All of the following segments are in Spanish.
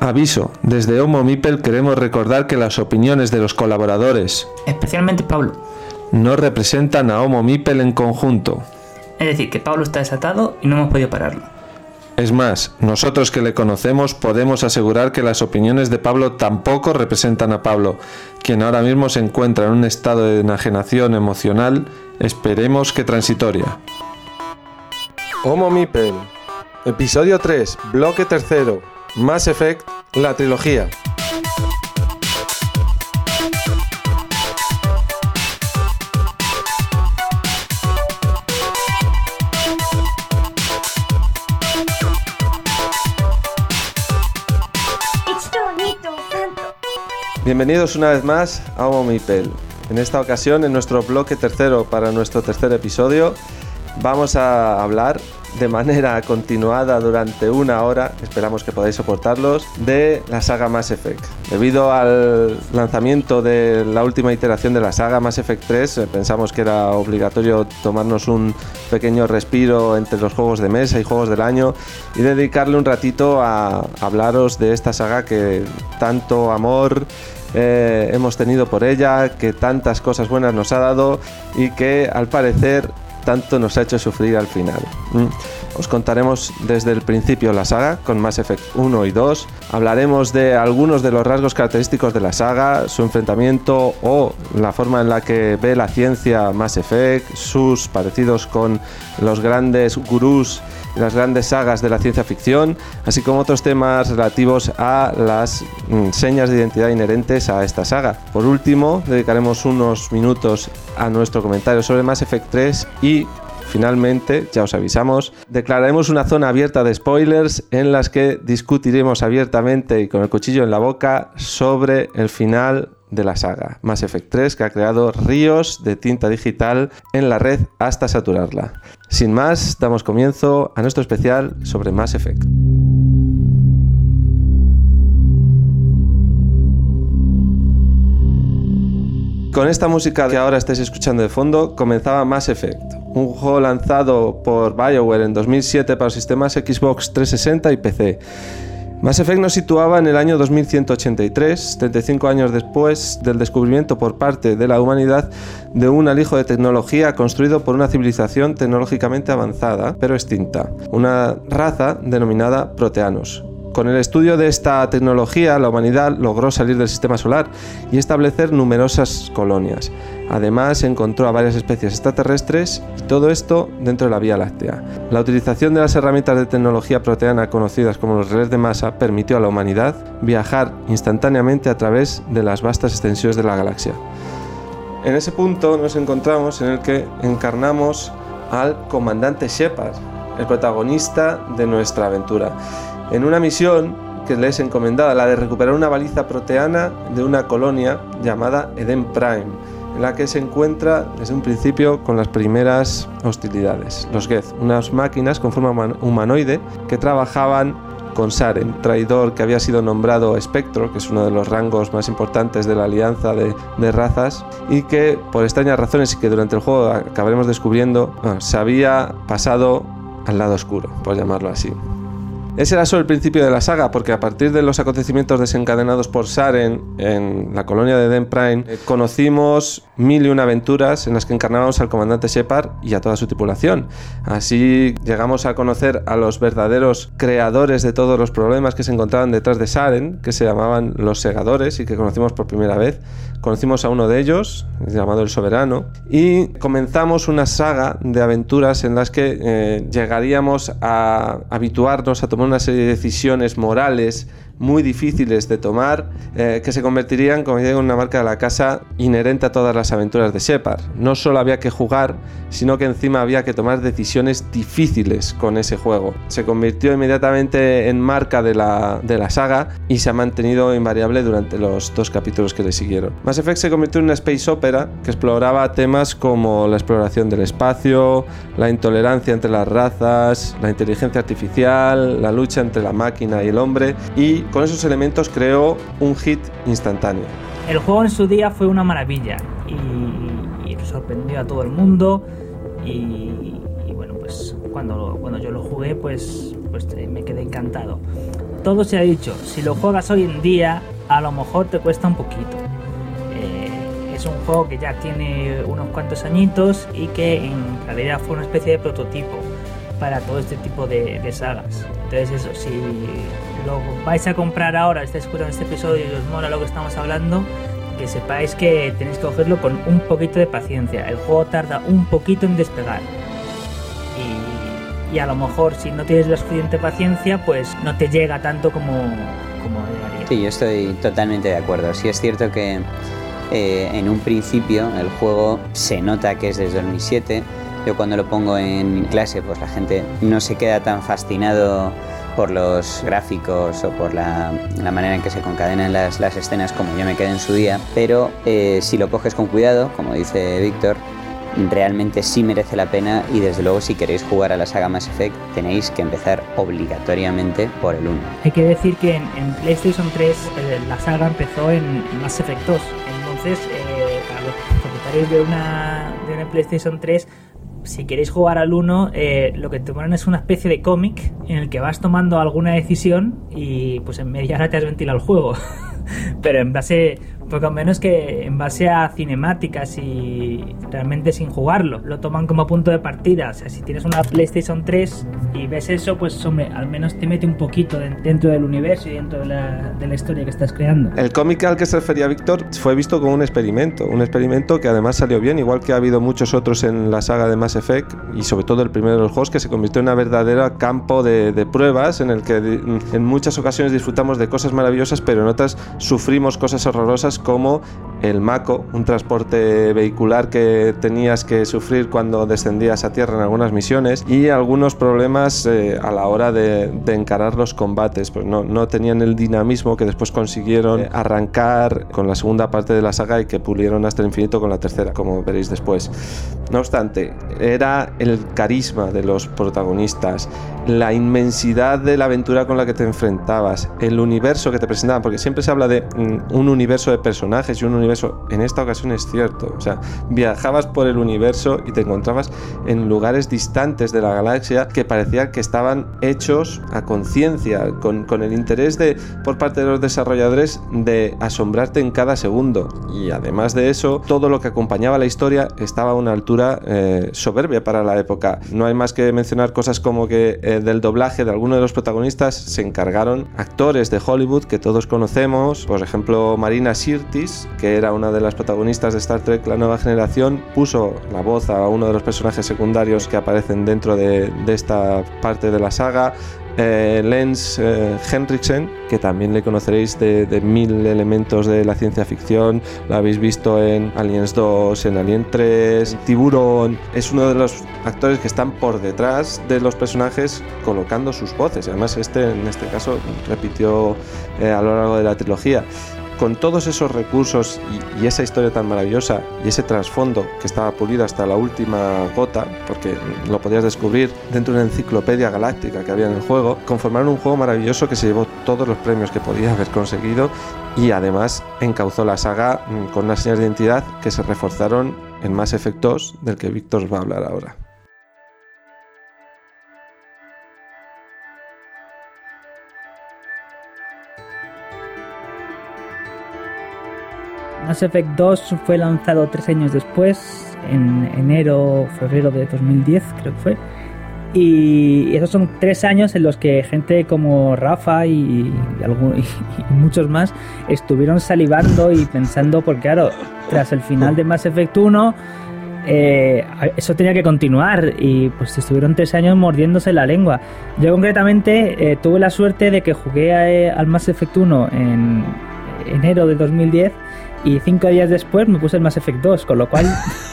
Aviso, desde Homo Mipel queremos recordar que las opiniones de los colaboradores, especialmente Pablo, no representan a Homo Mipel en conjunto. Es decir, que Pablo está desatado y no hemos podido pararlo. Es más, nosotros que le conocemos podemos asegurar que las opiniones de Pablo tampoco representan a Pablo, quien ahora mismo se encuentra en un estado de enajenación emocional, esperemos que transitoria. Homo Mipel, episodio 3, bloque 3, Mass Effect, la trilogía. Bienvenidos una vez más a Homo Mipel. En esta ocasión, en nuestro bloque 3 para nuestro tercer episodio, vamos a hablar de manera continuada durante una hora, esperamos que podáis soportarlos, de la saga Mass Effect. Debido al lanzamiento de la última iteración de la saga Mass Effect 3, pensamos que era obligatorio tomarnos un pequeño respiro entre los juegos de mesa y juegos del año y dedicarle un ratito a hablaros de esta saga que tanto amor hemos tenido por ella, que tantas cosas buenas nos ha dado y que al parecer tanto nos ha hecho sufrir al final. Os contaremos desde el principio la saga con Mass Effect 1 y 2. Hablaremos de algunos de los rasgos característicos de la saga, su enfrentamiento o la forma en la que ve la ciencia Mass Effect, sus parecidos con los grandes gurús y las grandes sagas de la ciencia ficción, así como otros temas relativos a las señas de identidad inherentes a esta saga. Por último, dedicaremos unos minutos a nuestro comentario sobre Mass Effect 3 y finalmente, ya os avisamos, declararemos una zona abierta de spoilers en las que discutiremos abiertamente y con el cuchillo en la boca sobre el final de la saga Mass Effect 3, que ha creado ríos de tinta digital en la red hasta saturarla. Sin más, damos comienzo a nuestro especial sobre Mass Effect. Con esta música que ahora estáis escuchando de fondo, comenzaba Mass Effect, un juego lanzado por BioWare en 2007 para los sistemas Xbox 360 y PC. Mass Effect nos situaba en el año 2183, 35 años después del descubrimiento por parte de la humanidad de un alijo de tecnología construido por una civilización tecnológicamente avanzada, pero extinta, una raza denominada proteanos. Con el estudio de esta tecnología, la humanidad logró salir del sistema solar y establecer numerosas colonias. Además, encontró a varias especies extraterrestres y todo esto dentro de la Vía Láctea. La utilización de las herramientas de tecnología proteana conocidas como los relés de masa permitió a la humanidad viajar instantáneamente a través de las vastas extensiones de la galaxia. En ese punto nos encontramos en el que encarnamos al comandante Shepard, el protagonista de nuestra aventura, en una misión que le es encomendada, la de recuperar una baliza proteana de una colonia llamada Eden Prime, en la que se encuentra desde un principio con las primeras hostilidades. Los Geth, unas máquinas con forma humanoide que trabajaban con Saren, traidor que había sido nombrado Espectro, que es uno de los rangos más importantes de la alianza de razas, y que por extrañas razones y que durante el juego acabaremos descubriendo, se había pasado al lado oscuro, por llamarlo así. Ese era solo el principio de la saga, porque a partir de los acontecimientos desencadenados por Saren en la colonia de Eden Prime, conocimos 1001 aventuras en las que encarnábamos al comandante Shepard y a toda su tripulación. Así llegamos a conocer a los verdaderos creadores de todos los problemas que se encontraban detrás de Saren, que se llamaban los Segadores y que conocimos por primera vez. Conocimos a uno de ellos, llamado el Soberano, y comenzamos una saga de aventuras en las que llegaríamos a habituarnos a tomar una serie de decisiones morales muy difíciles de tomar, que se convertirían, como digo, en una marca de la casa inherente a todas las aventuras de Shepard. No solo había que jugar, sino que encima había que tomar decisiones difíciles con ese juego. Se convirtió inmediatamente en marca de la saga y se ha mantenido invariable durante los 2 capítulos que le siguieron. Mass Effect se convirtió en una space opera que exploraba temas como la exploración del espacio, la intolerancia entre las razas, la inteligencia artificial, la lucha entre la máquina y el hombre, y con esos elementos creó un hit instantáneo. El juego en su día fue una maravilla y sorprendió a todo el mundo y bueno, pues cuando yo lo jugué pues me quedé encantado. todo se ha dicho, si lo juegas hoy en día, a lo mejor te cuesta un poquito. Es un juego que ya tiene unos cuantos añitos y que en realidad fue una especie de prototipo para todo este tipo de sagas. Entonces eso, si lo vais a comprar ahora, estáis escuchando este episodio y os mola lo que estamos hablando, que sepáis que tenéis que cogerlo con un poquito de paciencia. El juego tarda un poquito en despegar. Y a lo mejor si no tienes la suficiente paciencia, pues no te llega tanto como debería. Sí, yo estoy totalmente de acuerdo. Sí es cierto que en un principio el juego se nota que es desde 2007. Yo cuando lo pongo en clase, pues la gente no se queda tan fascinado por los gráficos o por la manera en que se concadenan las escenas como yo me quedé en su día, pero si lo coges con cuidado, como dice Víctor, realmente sí merece la pena, y desde luego si queréis jugar a la saga Mass Effect tenéis que empezar obligatoriamente por el 1. Hay que decir que en PlayStation 3 la saga empezó en Mass Effect 2, entonces para los propietarios de una PlayStation 3, si queréis jugar al 1, lo que te ponen es una especie de cómic en el que vas tomando alguna decisión y pues en media hora te has ventilado el juego. Pero en base, poco menos que en base a cinemáticas y realmente sin jugarlo. Lo toman como punto de partida. O sea, si tienes una PlayStation 3 y ves eso, pues hombre, al menos te mete un poquito dentro del universo y dentro de la historia que estás creando. El cómic al que se refería Víctor fue visto como un experimento que además salió bien, igual que ha habido muchos otros en la saga de Mass Effect, y sobre todo el primero de los juegos, que se convirtió en una verdadera campo de pruebas en el que en muchas ocasiones disfrutamos de cosas maravillosas, pero en otras sufrimos cosas horrorosas como el Mako, un transporte vehicular que tenías que sufrir cuando descendías a tierra en algunas misiones, y algunos problemas a la hora de encarar los combates, pues no tenían el dinamismo que después consiguieron arrancar con la segunda parte de la saga y que pulieron hasta el infinito con la tercera, como veréis después. No obstante, era el carisma de los protagonistas, la inmensidad de la aventura con la que te enfrentabas, el universo que te presentaban, porque siempre se habla de un universo de personajes y un universo, en esta ocasión es cierto, o sea, viajabas por el universo y te encontrabas en lugares distantes de la galaxia que parecía que estaban hechos a conciencia, con el interés por parte de los desarrolladores de asombrarte en cada segundo, y además de eso, todo lo que acompañaba la historia estaba a una altura soberbia para la época. No hay más que mencionar cosas como que del doblaje de algunos de los protagonistas se encargaron actores de Hollywood que todos conocemos. Por ejemplo, Marina Sirtis, que era una de las protagonistas de Star Trek La Nueva Generación, puso la voz a uno de los personajes secundarios que aparecen dentro de esta parte de la saga. Lance Henriksen, que también le conoceréis de mil elementos de la ciencia ficción, lo habéis visto en Aliens 2, en Alien 3, Tiburón. Es uno de los actores que están por detrás de los personajes colocando sus voces. Además en este caso repitió a lo largo de la trilogía. Con todos esos recursos y esa historia tan maravillosa y ese trasfondo que estaba pulido hasta la última gota, porque lo podías descubrir dentro de una enciclopedia galáctica que había en el juego, conformaron un juego maravilloso que se llevó todos los premios que podía haber conseguido, y además encauzó la saga con unas señas de identidad que se reforzaron en Mass Effect 2, del que Víctor os va a hablar ahora. Mass Effect 2 fue lanzado 3 años después, en enero, febrero de 2010 creo que fue, y esos son 3 años en los que gente como Rafa y muchos más estuvieron salivando y pensando, porque claro, tras el final de Mass Effect 1 eso tenía que continuar, y pues estuvieron 3 años mordiéndose la lengua. Yo concretamente tuve la suerte de que jugué al Mass Effect 1 en enero de 2010, y 5 días después me puse el Mass Effect 2, con lo cual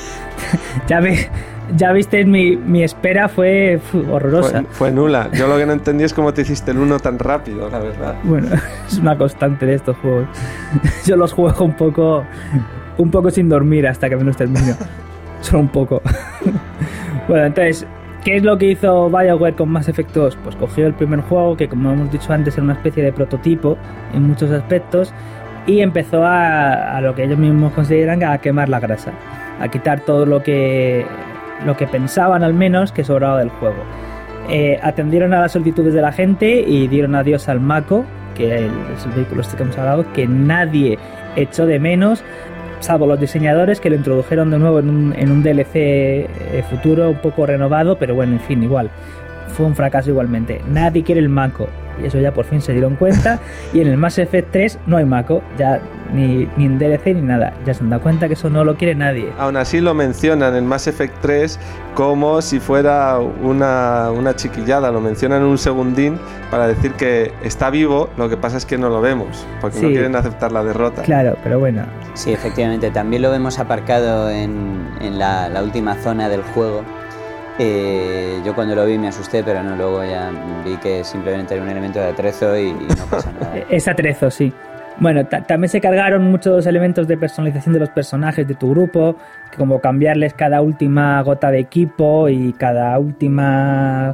ya visteis, mi espera fue horrorosa. Fue nula. Yo lo que no entendí es cómo te hiciste el 1 tan rápido, la verdad. Bueno, es una constante de estos juegos. Yo los juego un poco sin dormir hasta que me los termino. Solo un poco. Bueno, entonces, ¿qué es lo que hizo BioWare con Mass Effect 2? Pues cogió el primer juego, que como hemos dicho antes era una especie de prototipo en muchos aspectos, y empezó a lo que ellos mismos consideran a quemar la grasa, a quitar todo lo que pensaban al menos que sobraba del juego. atendieron a las solicitudes de la gente y dieron adiós al Mako, que es el vehículo este que hemos hablado, que nadie echó de menos, salvo los diseñadores, que lo introdujeron de nuevo en un DLC futuro un poco renovado, pero bueno, en fin, igual fue un fracaso igualmente. Nadie quiere el Mako, y eso ya por fin se dieron cuenta. Y en el Mass Effect 3 no hay Mako, ya ni en DLC ni nada, ya se han dado cuenta que eso no lo quiere nadie. Aún así lo mencionan en Mass Effect 3 como si fuera una chiquillada, lo mencionan un segundín para decir que está vivo, lo que pasa es que no lo vemos, porque no quieren aceptar la derrota. Claro, pero bueno. Sí, efectivamente, también lo vemos aparcado en la última zona del juego. Yo cuando lo vi me asusté, pero no, luego ya vi que simplemente era un elemento de atrezo y no pasa nada. Es atrezo, sí. Bueno, también se cargaron muchos de los elementos de personalización de los personajes de tu grupo, como cambiarles cada última gota de equipo y cada última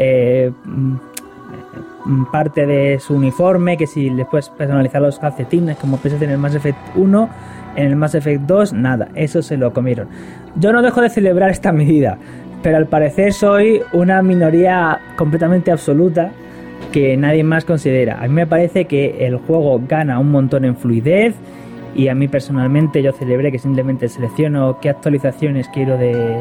parte de su uniforme, que si les puedes personalizar los calcetines, como puedes hacer en el Mass Effect 1, en el Mass Effect 2, nada, eso se lo comieron. Yo no dejo de celebrar esta medida, pero al parecer soy una minoría completamente absoluta que nadie más considera. A mí me parece que el juego gana un montón en fluidez, y a mí personalmente yo celebré que simplemente selecciono qué actualizaciones quiero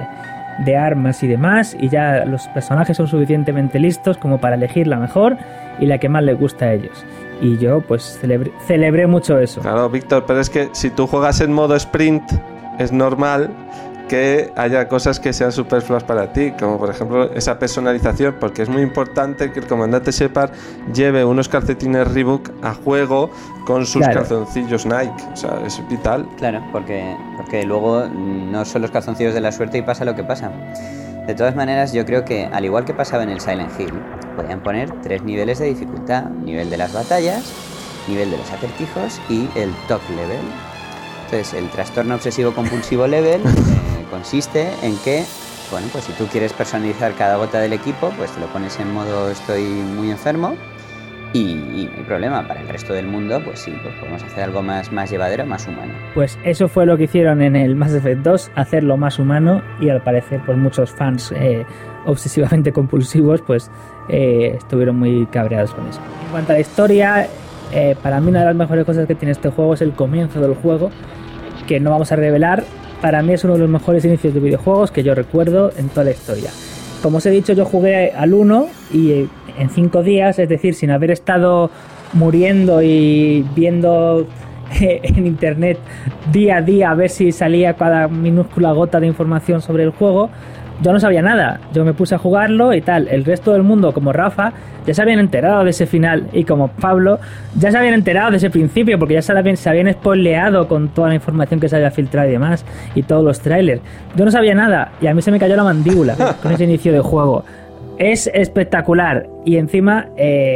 de armas y demás, y ya los personajes son suficientemente listos como para elegir la mejor y la que más les gusta a ellos. Y yo pues celebré mucho eso. Claro, Víctor, pero es que si tú juegas en modo sprint es normal que haya cosas que sean superfluas para ti, como por ejemplo esa personalización, porque es muy importante que el comandante Shepard lleve unos calcetines Reebok a juego con sus calzoncillos Nike, o sea, es vital. Claro, porque luego no son los calzoncillos de la suerte y pasa lo que pasa. De todas maneras, yo creo que, al igual que pasaba en el Silent Hill, podían poner 3 niveles de dificultad: nivel de las batallas, nivel de los acertijos y el top level. Entonces, el trastorno obsesivo compulsivo level consiste en que, bueno, pues si tú quieres personalizar cada gota del equipo, pues te lo pones en modo estoy muy enfermo y no hay problema. Para el resto del mundo, pues sí, pues podemos hacer algo más llevadero, más humano. Pues eso fue lo que hicieron en el Mass Effect 2, hacerlo más humano, y al parecer pues muchos fans obsesivamente compulsivos pues estuvieron muy cabreados con eso. En cuanto a la historia, para mí una de las mejores cosas que tiene este juego es el comienzo del juego, que no vamos a revelar. Para mí es uno de los mejores inicios de videojuegos que yo recuerdo en toda la historia. Como os he dicho, yo jugué al 1 y en 5 días, es decir, sin haber estado muriendo y viendo en internet día a día a ver si salía cada minúscula gota de información sobre el juego, yo no sabía nada. Yo me puse a jugarlo y tal. El resto del mundo, como Rafa, ya se habían enterado de ese final, y como Pablo, ya se habían enterado de ese principio, porque ya se habían spoileado con toda la información que se había filtrado y demás, y todos los trailers. Yo no sabía nada, y a mí se me cayó la mandíbula con ese inicio de juego. Es espectacular, y encima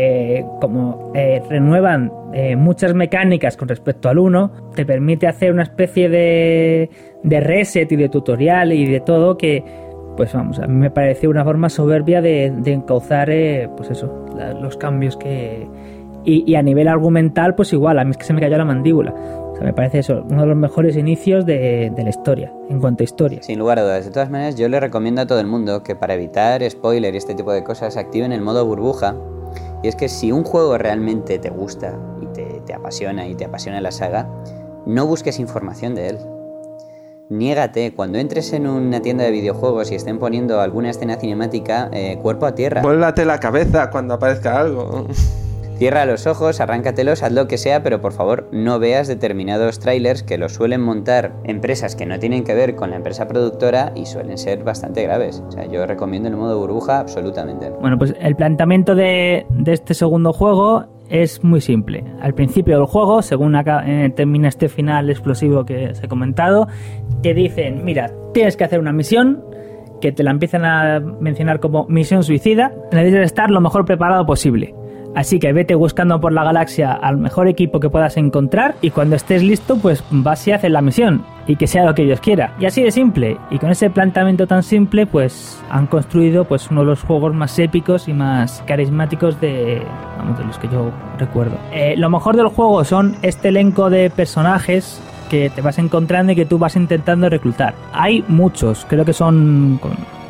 como renuevan muchas mecánicas con respecto al 1, te permite hacer una especie de reset y de tutorial y de todo que, pues vamos, a mí me pareció una forma soberbia de encauzar pues eso, los cambios que... Y a nivel argumental, pues igual, a mí es que se me cayó la mandíbula. O sea, me parece eso, uno de los mejores inicios de la historia, en cuanto a historia. Sin lugar a dudas. De todas maneras, yo le recomiendo a todo el mundo que, para evitar spoiler y este tipo de cosas, activen el modo burbuja. Y es que si un juego realmente te gusta y te apasiona, y te apasiona la saga, no busques información de él. Niégate, cuando entres en una tienda de videojuegos y estén poniendo alguna escena cinemática, cuerpo a tierra. Vuélvate la cabeza cuando aparezca algo. Cierra los ojos, arráncatelos, haz lo que sea, pero por favor no veas determinados trailers que los suelen montar empresas que no tienen que ver con la empresa productora y suelen ser bastante graves. O sea, yo recomiendo el modo burbuja absolutamente. Bueno, pues el planteamiento de este segundo juego es muy simple. Al principio del juego, según termina este final explosivo que os he comentado, te dicen, mira, tienes que hacer una misión, que te la empiezan a mencionar como misión suicida. Necesitas estar lo mejor preparado posible. Así que vete buscando por la galaxia al mejor equipo que puedas encontrar, y cuando estés listo, pues vas y haces la misión, y que sea lo que Dios quiera. Y así de simple. Y con ese planteamiento tan simple, pues han construido pues uno de los juegos más épicos y más carismáticos de los que yo recuerdo. Lo mejor del juego son este elenco de personajes que te vas encontrando y que tú vas intentando reclutar. Hay muchos, creo que son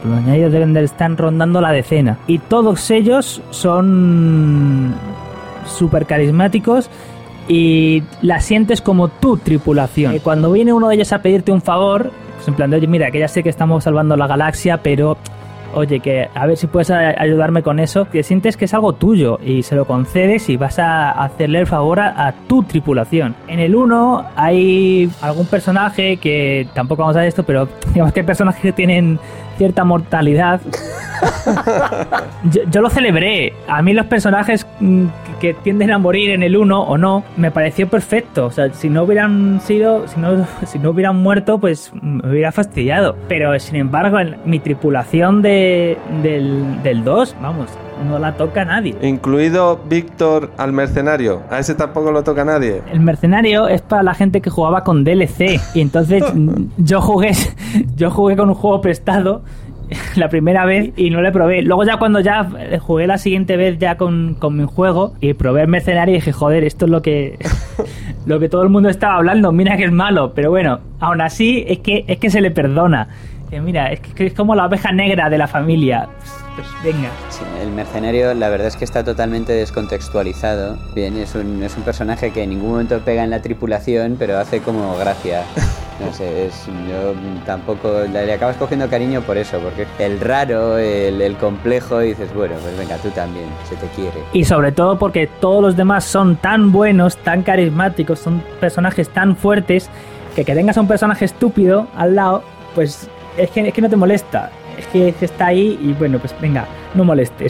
Los añadidos deben de estar rondando la decena. Y todos ellos son súper carismáticos y la sientes como tu tripulación. Y cuando viene uno de ellos a pedirte un favor, pues en plan de, oye, mira, que ya sé que estamos salvando la galaxia, pero oye, que a ver si puedes ayudarme con eso, que sientes que es algo tuyo y se lo concedes y vas a hacerle el favor a tu tripulación. En el 1 hay algún personaje que tampoco vamos a ver esto, pero digamos que hay personajes que tienen cierta mortalidad. Yo lo celebré. A mí los personajes que tienden a morir en el 1 o no, me pareció perfecto. O sea, si no hubieran muerto, pues me hubiera fastidiado. Pero sin embargo, mi tripulación del 2, vamos, no la toca nadie. Incluido Víctor al mercenario. A ese tampoco lo toca nadie. El mercenario es para la gente que jugaba con DLC. Y entonces yo jugué con un juego prestado la primera vez y no le probé. Luego ya cuando ya jugué la siguiente vez ya con mi juego y probé el mercenario y dije, joder, esto es lo que todo el mundo estaba hablando, mira que es malo. Pero bueno, aún así es que se le perdona. Mira, es que es como la oveja negra de la familia. Pues venga. Sí, el mercenario la verdad es que está totalmente descontextualizado. Bien, es un personaje que en ningún momento pega en la tripulación, pero hace como gracia. No sé, yo tampoco le acabas cogiendo cariño por eso, porque el raro, el complejo, y dices, bueno, pues venga, tú también, se te quiere. Y sobre todo porque todos los demás son tan buenos, tan carismáticos, son personajes tan fuertes, que tengas a un personaje estúpido al lado, pues es que no te molesta. Es que está ahí y bueno, pues venga, no molestes.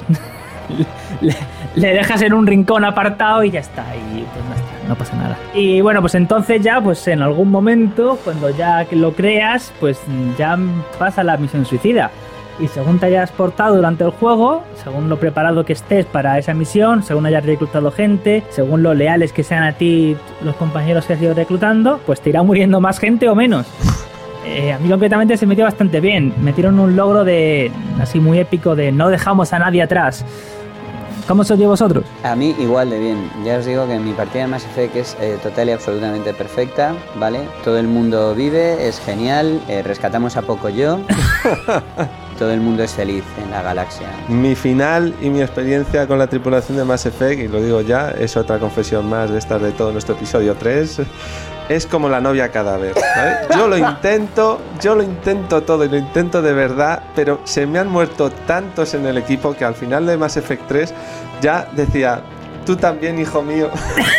le dejas en un rincón apartado y ya está. Y pues no pasa nada. Y bueno, pues entonces ya, pues en algún momento, cuando ya lo creas, pues ya pasa la misión suicida. Y según te hayas portado durante el juego, según lo preparado que estés para esa misión, según hayas reclutado gente, según lo leales que sean a ti los compañeros que has ido reclutando, pues te irá muriendo más gente o menos. A mí concretamente se metió bastante bien. Metieron un logro así muy épico de no dejamos a nadie atrás. ¿Cómo os oye vosotros? A mí igual de bien. Ya os digo que mi partida de Mass Effect es total y absolutamente perfecta, ¿vale? Todo el mundo vive, es genial, rescatamos a Pocoyo. Todo el mundo es feliz en la galaxia. Mi final y mi experiencia con la tripulación de Mass Effect, y lo digo ya, es otra confesión más de estas de todo nuestro episodio 3, es como la novia cadáver, ¿vale? Yo lo intento todo y lo intento de verdad, pero se me han muerto tantos en el equipo que al final de Mass Effect 3 ya decía, tú también, hijo mío.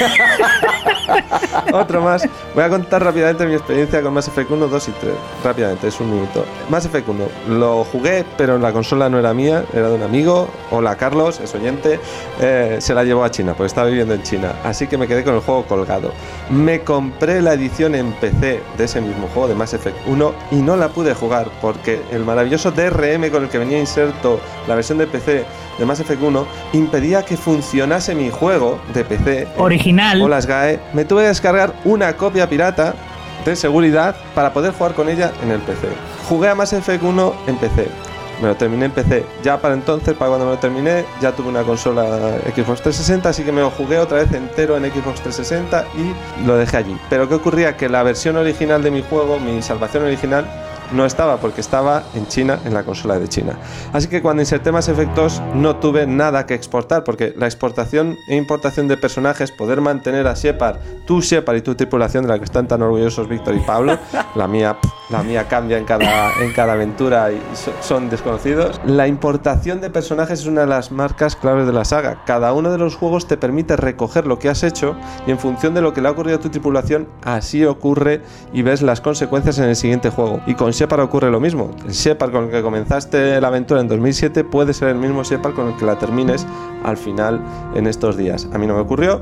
Otro más. Voy a contar rápidamente mi experiencia con Mass Effect 1, 2 y 3. Rápidamente, es un minuto. Mass Effect 1 lo jugué, pero la consola no era mía, era de un amigo. Hola Carlos, es oyente. Se la llevó a China, porque estaba viviendo en China. Así que me quedé con el juego colgado. Me compré la edición en PC de ese mismo juego, de Mass Effect 1, y no la pude jugar, porque el maravilloso DRM con el que venía inserto la versión de PC de Mass Effect 1 impedía que funcionase mi juego de PC original o las GAE. Me tuve que descargar una copia pirata de seguridad para poder jugar con ella en el PC. Jugué a Mass Effect 1 en PC. Me lo terminé en PC. Ya para entonces, para cuando me lo terminé, ya tuve una consola Xbox 360, así que me lo jugué otra vez entero en Xbox 360 y lo dejé allí. Pero ¿qué ocurría? Que la versión original de mi juego, mi salvación original, no estaba, porque estaba en China, en la consola de China. Así que cuando inserté Mass Effect 2 no tuve nada que exportar, porque la exportación e importación de personajes, poder mantener a Shepard, tu Shepard y tu tripulación, de la que están tan orgullosos Víctor y Pablo, la mía cambia en cada aventura y son desconocidos. La importación de personajes es una de las marcas claves de la saga. Cada uno de los juegos te permite recoger lo que has hecho y en función de lo que le ha ocurrido a tu tripulación, así ocurre y ves las consecuencias en el siguiente juego. Y con Shepard ocurre lo mismo. El Shepard con el que comenzaste la aventura en 2007 puede ser el mismo Shepard con el que la termines al final en estos días. A mí no me ocurrió.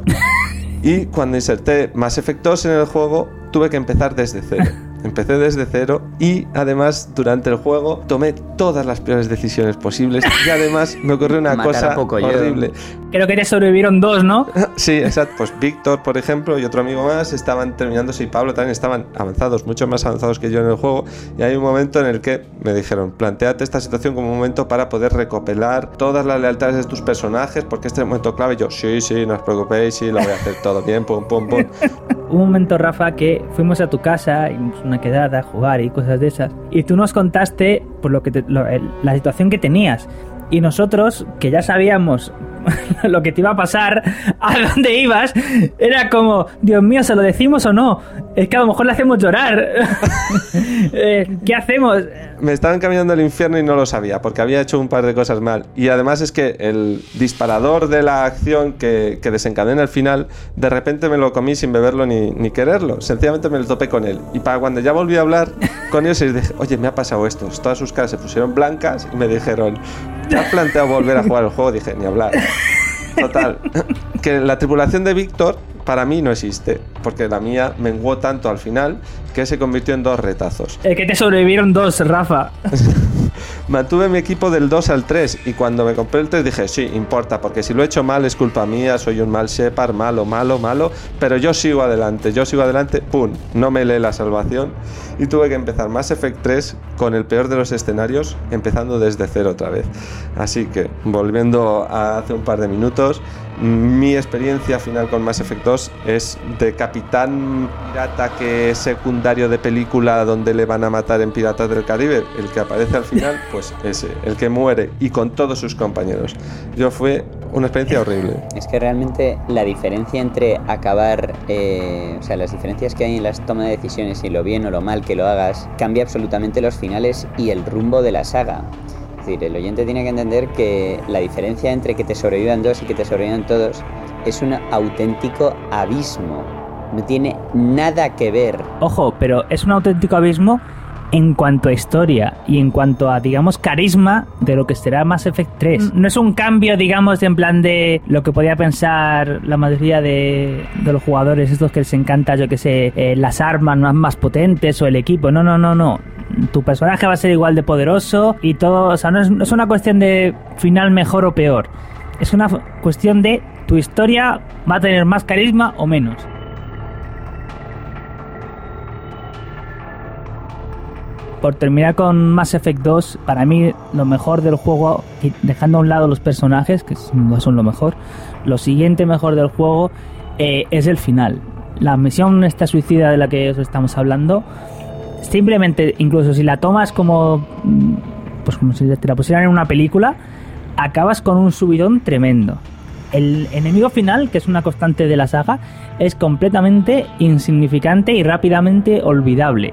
Y cuando inserté Mass Effect 2 en el juego, tuve que empezar desde cero. Empecé desde cero y además durante el juego tomé todas las peores decisiones posibles y además me ocurrió una cosa horrible. Creo que ya sobrevivieron 2, ¿no? Sí, exacto. Pues Víctor, por ejemplo, y otro amigo más estaban terminándose, y Pablo también, estaban avanzados, mucho más avanzados que yo en el juego, y hay un momento en el que me dijeron, plantéate esta situación como un momento para poder recopilar todas las lealtades de tus personajes, porque este es el momento clave. Y yo, sí, no os preocupéis, sí, lo voy a hacer todo bien, pum. un momento, Rafa, que fuimos a tu casa, hicimos una quedada, a jugar y cosas de esas, y tú nos contaste por la situación que tenías. Y nosotros, que ya sabíamos lo que te iba a pasar, a dónde ibas, era como, Dios mío, ¿se lo decimos o no? Es que a lo mejor le hacemos llorar. ¿Qué hacemos? Me estaba encaminando al infierno y no lo sabía, porque había hecho un par de cosas mal. Y además es que el disparador de la acción que desencadena el final, de repente me lo comí sin beberlo ni quererlo. Sencillamente me lo topé con él. Y para cuando ya volví a hablar con ellos, les dije, oye, me ha pasado esto. Todas sus caras se pusieron blancas y me dijeron, ¿te has planteado volver a jugar el juego? Dije, ni hablar. Total, que la tripulación de Víctor para mí no existe, porque la mía menguó tanto al final que se convirtió en 2 retazos. Que te sobrevivieron 2, Rafa. Mantuve mi equipo del 2 al 3 y cuando me compré el 3 dije, sí, importa, porque si lo he hecho mal es culpa mía, soy un mal Shepard, malo, pero yo sigo adelante, pum, no me lee la salvación y tuve que empezar Mass Effect 3 con el peor de los escenarios, empezando desde cero otra vez. Así que, volviendo a hace un par de minutos, mi experiencia final con Mass Effect 2 es de capitán pirata que es secundario de película donde le van a matar en Piratas del Caribe, el que aparece al final, pues ese, el que muere y con todos sus compañeros. Fue una experiencia horrible. Es que realmente la diferencia entre acabar, o sea, las diferencias que hay en las tomas de decisiones y lo bien o lo mal que lo hagas, cambia absolutamente los finales y el rumbo de la saga. Es decir, el oyente tiene que entender que la diferencia entre que te sobrevivan 2 y que te sobrevivan todos es un auténtico abismo. No tiene nada que ver. Ojo, pero es un auténtico abismo en cuanto a historia y en cuanto a, digamos, carisma de lo que será Mass Effect 3. No es un cambio, digamos, en plan de lo que podía pensar la mayoría de los jugadores, estos que les encanta, yo que sé, las armas más potentes o el equipo. No. Tu personaje va a ser igual de poderoso y todo, o sea, no es una cuestión de final mejor o peor. Es una cuestión de tu historia va a tener más carisma o menos. Por terminar con Mass Effect 2, para mí lo mejor del juego, dejando a un lado los personajes, que no son lo mejor, lo siguiente mejor del juego es el final. La misión esta suicida de la que os estamos hablando, simplemente, incluso si la tomas como si te la pusieran en una película, acabas con un subidón tremendo. El enemigo final, que es una constante de la saga, es completamente insignificante y rápidamente olvidable.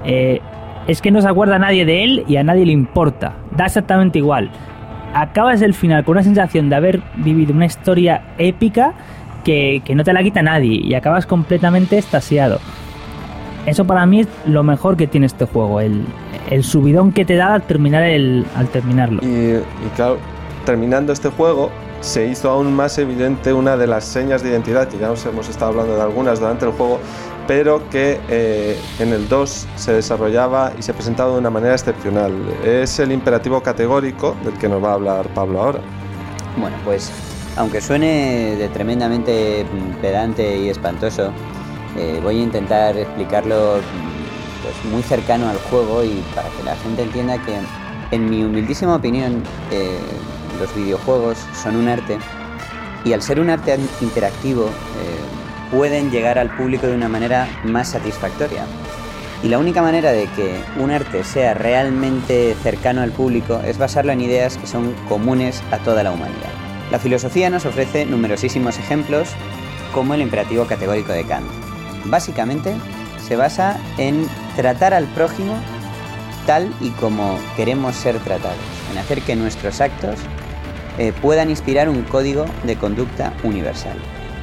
Es que no se acuerda nadie de él y a nadie le importa. Da exactamente igual. Acabas el final con una sensación de haber vivido una historia épica que no te la quita nadie y acabas completamente extasiado. Eso para mí es lo mejor que tiene este juego, el subidón que te da al terminarlo. Y claro, terminando este juego se hizo aún más evidente una de las señas de identidad, que ya nos hemos estado hablando de algunas durante el juego, pero que en el 2 se desarrollaba y se presentaba de una manera excepcional. Es el imperativo categórico del que nos va a hablar Pablo ahora. Bueno, pues aunque suene de tremendamente pedante y espantoso, voy a intentar explicarlo pues muy cercano al juego y para que la gente entienda que, en mi humildísima opinión, los videojuegos son un arte y al ser un arte interactivo pueden llegar al público de una manera más satisfactoria. Y la única manera de que un arte sea realmente cercano al público es basarlo en ideas que son comunes a toda la humanidad. La filosofía nos ofrece numerosísimos ejemplos, como el imperativo categórico de Kant. Básicamente, se basa en tratar al prójimo tal y como queremos ser tratados, en hacer que nuestros actos puedan inspirar un código de conducta universal.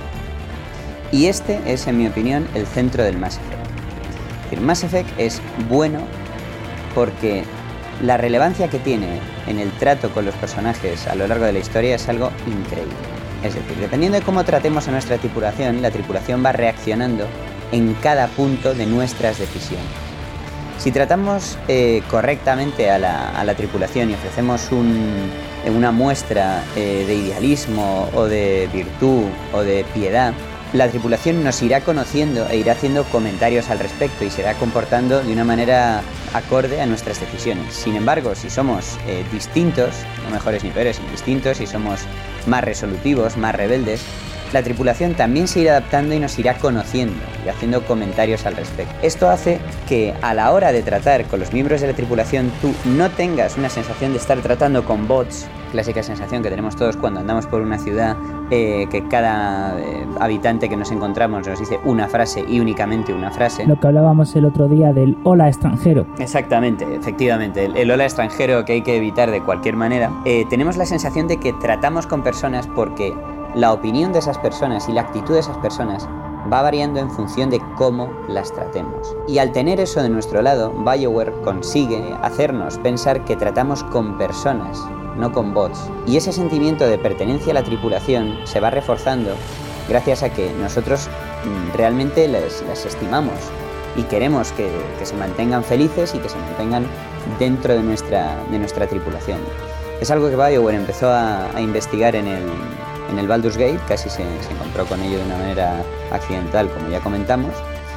Y este es, en mi opinión, el centro del Mass Effect. Es decir, Mass Effect es bueno porque la relevancia que tiene en el trato con los personajes a lo largo de la historia es algo increíble. Es decir, dependiendo de cómo tratemos a nuestra tripulación, la tripulación va reaccionando en cada punto de nuestras decisiones. Si tratamos correctamente a la tripulación y ofrecemos una muestra de idealismo o de virtud o de piedad, la tripulación nos irá conociendo e irá haciendo comentarios al respecto y se irá comportando de una manera acorde a nuestras decisiones. Sin embargo, si somos distintos, no mejores ni peores, sino distintos, si somos más resolutivos, más rebeldes, la tripulación también se irá adaptando y nos irá conociendo y haciendo comentarios al respecto. Esto hace que a la hora de tratar con los miembros de la tripulación tú no tengas una sensación de estar tratando con bots, clásica sensación que tenemos todos cuando andamos por una ciudad, que cada habitante que nos encontramos nos dice una frase y únicamente una frase. Lo que hablábamos el otro día del hola extranjero. Exactamente, efectivamente, el hola extranjero que hay que evitar de cualquier manera. Tenemos la sensación de que tratamos con personas porque la opinión de esas personas y la actitud de esas personas va variando en función de cómo las tratemos. Y al tener eso de nuestro lado, BioWare consigue hacernos pensar que tratamos con personas, no con bots. Y ese sentimiento de pertenencia a la tripulación se va reforzando gracias a que nosotros realmente las estimamos y queremos que se mantengan felices y que se mantengan dentro de nuestra tripulación. Es algo que BioWare empezó a investigar en el Baldur's Gate, casi se encontró con ello de una manera accidental, como ya comentamos,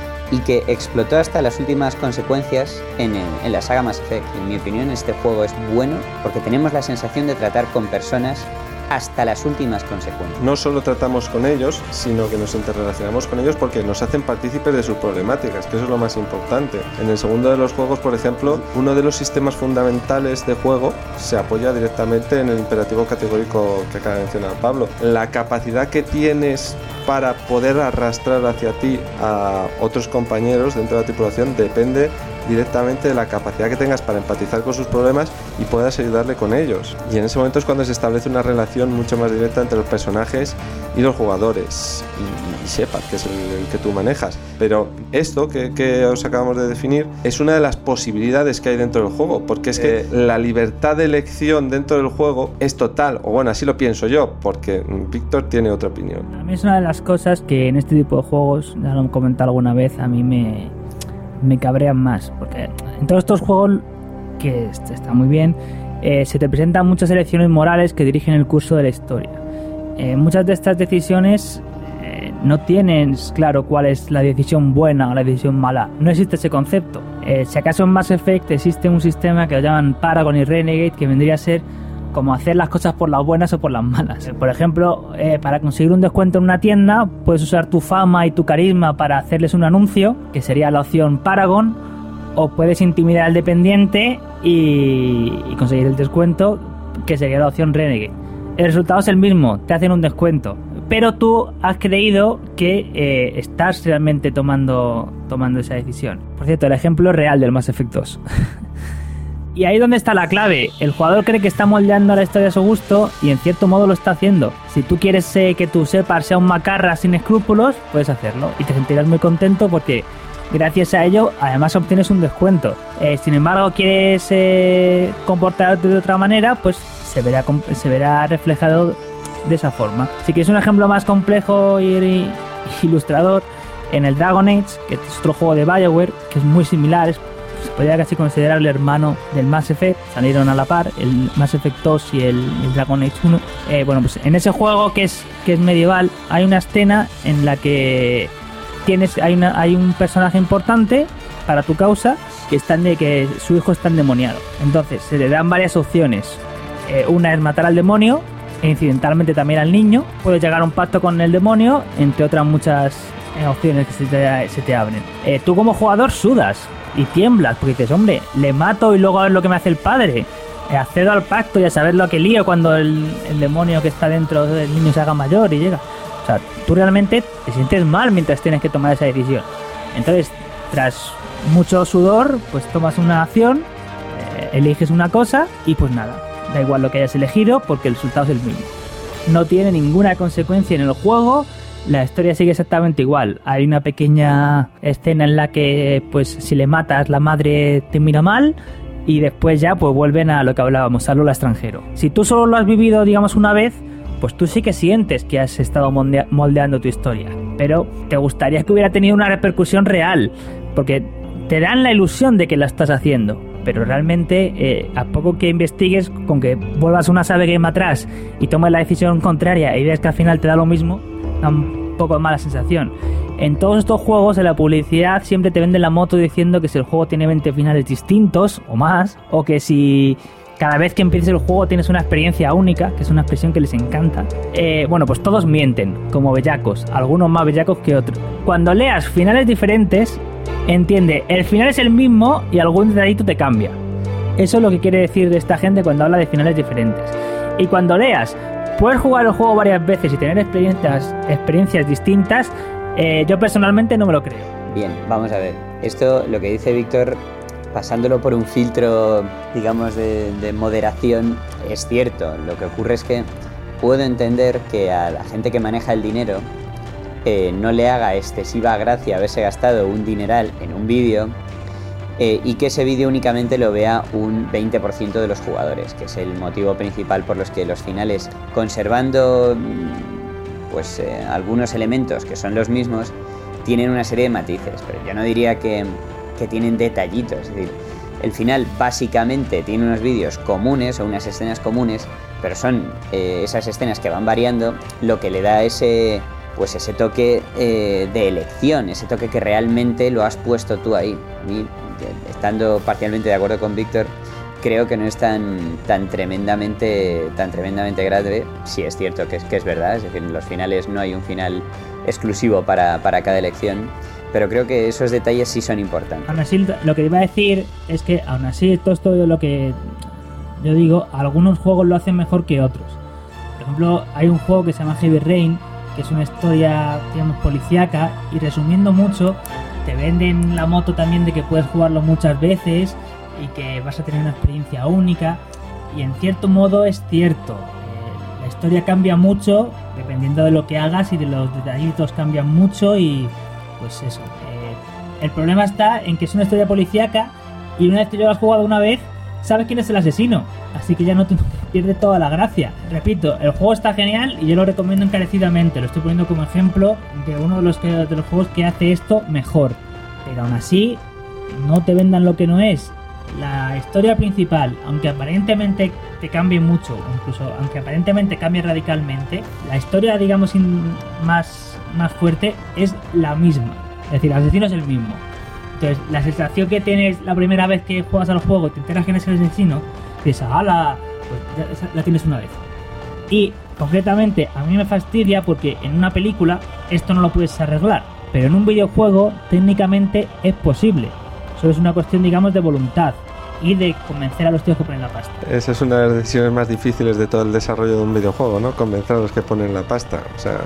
y que explotó hasta las últimas consecuencias en la saga Mass Effect. En mi opinión, este juego es bueno porque tenemos la sensación de tratar con personas hasta las últimas consecuencias. No solo tratamos con ellos, sino que nos interrelacionamos con ellos porque nos hacen partícipes de sus problemáticas, que eso es lo más importante. En el segundo de los juegos, por ejemplo, uno de los sistemas fundamentales de juego se apoya directamente en el imperativo categórico que acaba de mencionar Pablo. La capacidad que tienes para poder arrastrar hacia ti a otros compañeros dentro de la tripulación depende directamente de la capacidad que tengas para empatizar con sus problemas y puedas ayudarle con ellos. Y en ese momento es cuando se establece una relación mucho más directa entre los personajes y los jugadores y Shepard, que es el que tú manejas. Pero esto que os acabamos de definir es una de las posibilidades que hay dentro del juego, porque es que la libertad de elección dentro del juego es total, o bueno, así lo pienso yo, porque Víctor tiene otra opinión. A mí es una de las cosas que en este tipo de juegos, ya lo he comentado alguna vez, a mí me cabrean más, porque en todos estos juegos, que está muy bien, se te presentan muchas elecciones morales que dirigen el curso de la historia. Muchas de estas decisiones no tienes claro cuál es la decisión buena o la decisión mala, no existe ese concepto. Si acaso en Mass Effect existe un sistema que lo llaman Paragon y Renegade, que vendría a ser como hacer las cosas por las buenas o por las malas. Por ejemplo, para conseguir un descuento en una tienda, puedes usar tu fama y tu carisma para hacerles un anuncio, que sería la opción Paragon, o puedes intimidar al dependiente y conseguir el descuento, que sería la opción Renegade. El resultado es el mismo, te hacen un descuento, pero tú has creído que estás realmente tomando esa decisión. Por cierto, el ejemplo real del Mass Effect 2. Y ahí es donde está la clave. El jugador cree que está moldeando la historia a su gusto y en cierto modo lo está haciendo. Si tú quieres que tu Shepard sea un macarra sin escrúpulos, puedes hacerlo y te sentirás muy contento porque gracias a ello además obtienes un descuento. Sin embargo, quieres comportarte de otra manera, pues se verá reflejado de esa forma. Si quieres un ejemplo más complejo y ilustrador, en el Dragon Age, que es otro juego de BioWare, que es muy similar, se podría casi considerar el hermano del Mass Effect, salieron a la par, el Mass Effect 2 y el Dragon Age 1. Bueno, pues en ese juego que es medieval, hay una escena en la que hay un personaje importante para tu causa que su hijo está endemoniado. Entonces se le dan varias opciones. Una es matar al demonio e incidentalmente también al niño. Puedes llegar a un pacto con el demonio, entre otras muchas opciones que se te abren. Tú como jugador sudas y tiemblas porque dices, hombre, le mato y luego a ver lo que me hace el padre. Accedo al pacto y a saber lo que lío cuando el demonio que está dentro del niño se haga mayor y llega. O sea, tú realmente te sientes mal mientras tienes que tomar esa decisión. Entonces, tras mucho sudor, pues tomas una acción, eliges una cosa y pues nada, da igual lo que hayas elegido porque el resultado es el mismo. No tiene ninguna consecuencia en el juego. La historia sigue exactamente igual. Hay una pequeña escena en la que, pues, si le matas, la madre te mira mal y después ya, pues, vuelven a lo que hablábamos, al hola extranjero. Si tú solo lo has vivido, digamos, una vez, pues tú sí que sientes que has estado moldeando tu historia. Pero te gustaría que hubiera tenido una repercusión real, porque te dan la ilusión de que la estás haciendo. Pero realmente, a poco que investigues, con que vuelvas una Save Game atrás y tomes la decisión contraria y ves que al final te da lo mismo, da un poco de mala sensación. En todos estos juegos, en la publicidad siempre te venden la moto diciendo que si el juego tiene 20 finales distintos o más, o que si cada vez que empieces el juego tienes una experiencia única, que es una expresión que les encanta. Bueno, pues todos mienten, como bellacos, algunos más bellacos que otros. Cuando leas finales diferentes, entiende, el final es el mismo y algún detallito te cambia. Eso es lo que quiere decir esta gente cuando habla de finales diferentes. Y cuando leas, puedes jugar el juego varias veces y tener experiencias distintas, yo personalmente no me lo creo. Bien, vamos a ver. Esto, lo que dice Víctor, pasándolo por un filtro, digamos, de moderación, es cierto. Lo que ocurre es que puedo entender que a la gente que maneja el dinero no le haga excesiva gracia haberse gastado un dineral en un vídeo y que ese vídeo únicamente lo vea un 20% de los jugadores, que es el motivo principal por los que los finales, conservando pues algunos elementos que son los mismos, tienen una serie de matices, pero yo no diría que tienen detallitos. Es decir, el final básicamente tiene unos vídeos comunes o unas escenas comunes, pero son esas escenas que van variando lo que le da ese toque de elección, ese toque que realmente lo has puesto tú ahí. A mí, estando parcialmente de acuerdo con Víctor, creo que no es tan tremendamente grave. Sí es cierto que es verdad, es decir, en los finales no hay un final exclusivo para cada elección, pero creo que esos detalles sí son importantes. Aún así, lo que iba a decir es que aún así todo esto de lo que yo digo, algunos juegos lo hacen mejor que otros. Por ejemplo, hay un juego que se llama Heavy Rain, que es una historia, digamos, policíaca, y resumiendo mucho, te venden la moto también de que puedes jugarlo muchas veces y que vas a tener una experiencia única, y en cierto modo es cierto. La historia cambia mucho dependiendo de lo que hagas y de los detallitos cambian mucho y pues eso. El problema está en que es una historia policíaca y una vez que lo has jugado una vez, sabes quién es el asesino, así que ya no te pierde toda la gracia. Repito, el juego está genial y yo lo recomiendo encarecidamente, lo estoy poniendo como ejemplo de uno de los juegos que hace esto mejor, pero aún así no te vendan lo que no es. La historia principal, aunque aparentemente te cambie mucho, incluso aunque aparentemente cambie radicalmente, la historia, digamos, más fuerte es la misma, es decir, el asesino es el mismo. Entonces, la sensación que tienes la primera vez que juegas al juego y te enteras quién es el asesino, dices, ¡hala! Pues ya la tienes una vez. Y, concretamente, a mí me fastidia porque en una película esto no lo puedes arreglar, pero en un videojuego técnicamente es posible. Solo es una cuestión, digamos, de voluntad y de convencer a los tíos que ponen la pasta. Esa es una de las decisiones más difíciles de todo el desarrollo de un videojuego, ¿no? Convencer a los que ponen la pasta. O sea...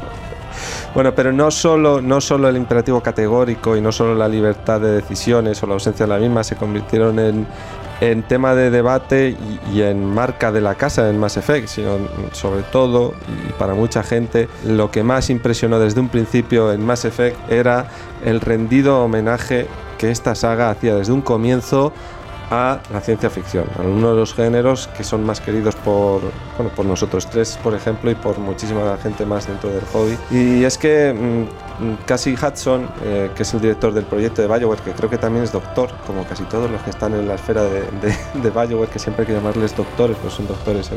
Bueno, pero no solo el imperativo categórico y no solo la libertad de decisiones o la ausencia de la misma se convirtieron en tema de debate y en marca de la casa en Mass Effect, sino sobre todo, y para mucha gente, lo que más impresionó desde un principio en Mass Effect era el rendido homenaje que esta saga hacía desde un comienzo a la ciencia ficción, a uno de los géneros que son más queridos por nosotros tres, por ejemplo, y por muchísima gente más dentro del hobby. Y es que Casey Hudson, que es el director del proyecto de BioWare, que creo que también es doctor, como casi todos los que están en la esfera de BioWare, que siempre hay que llamarles doctores, pues son doctores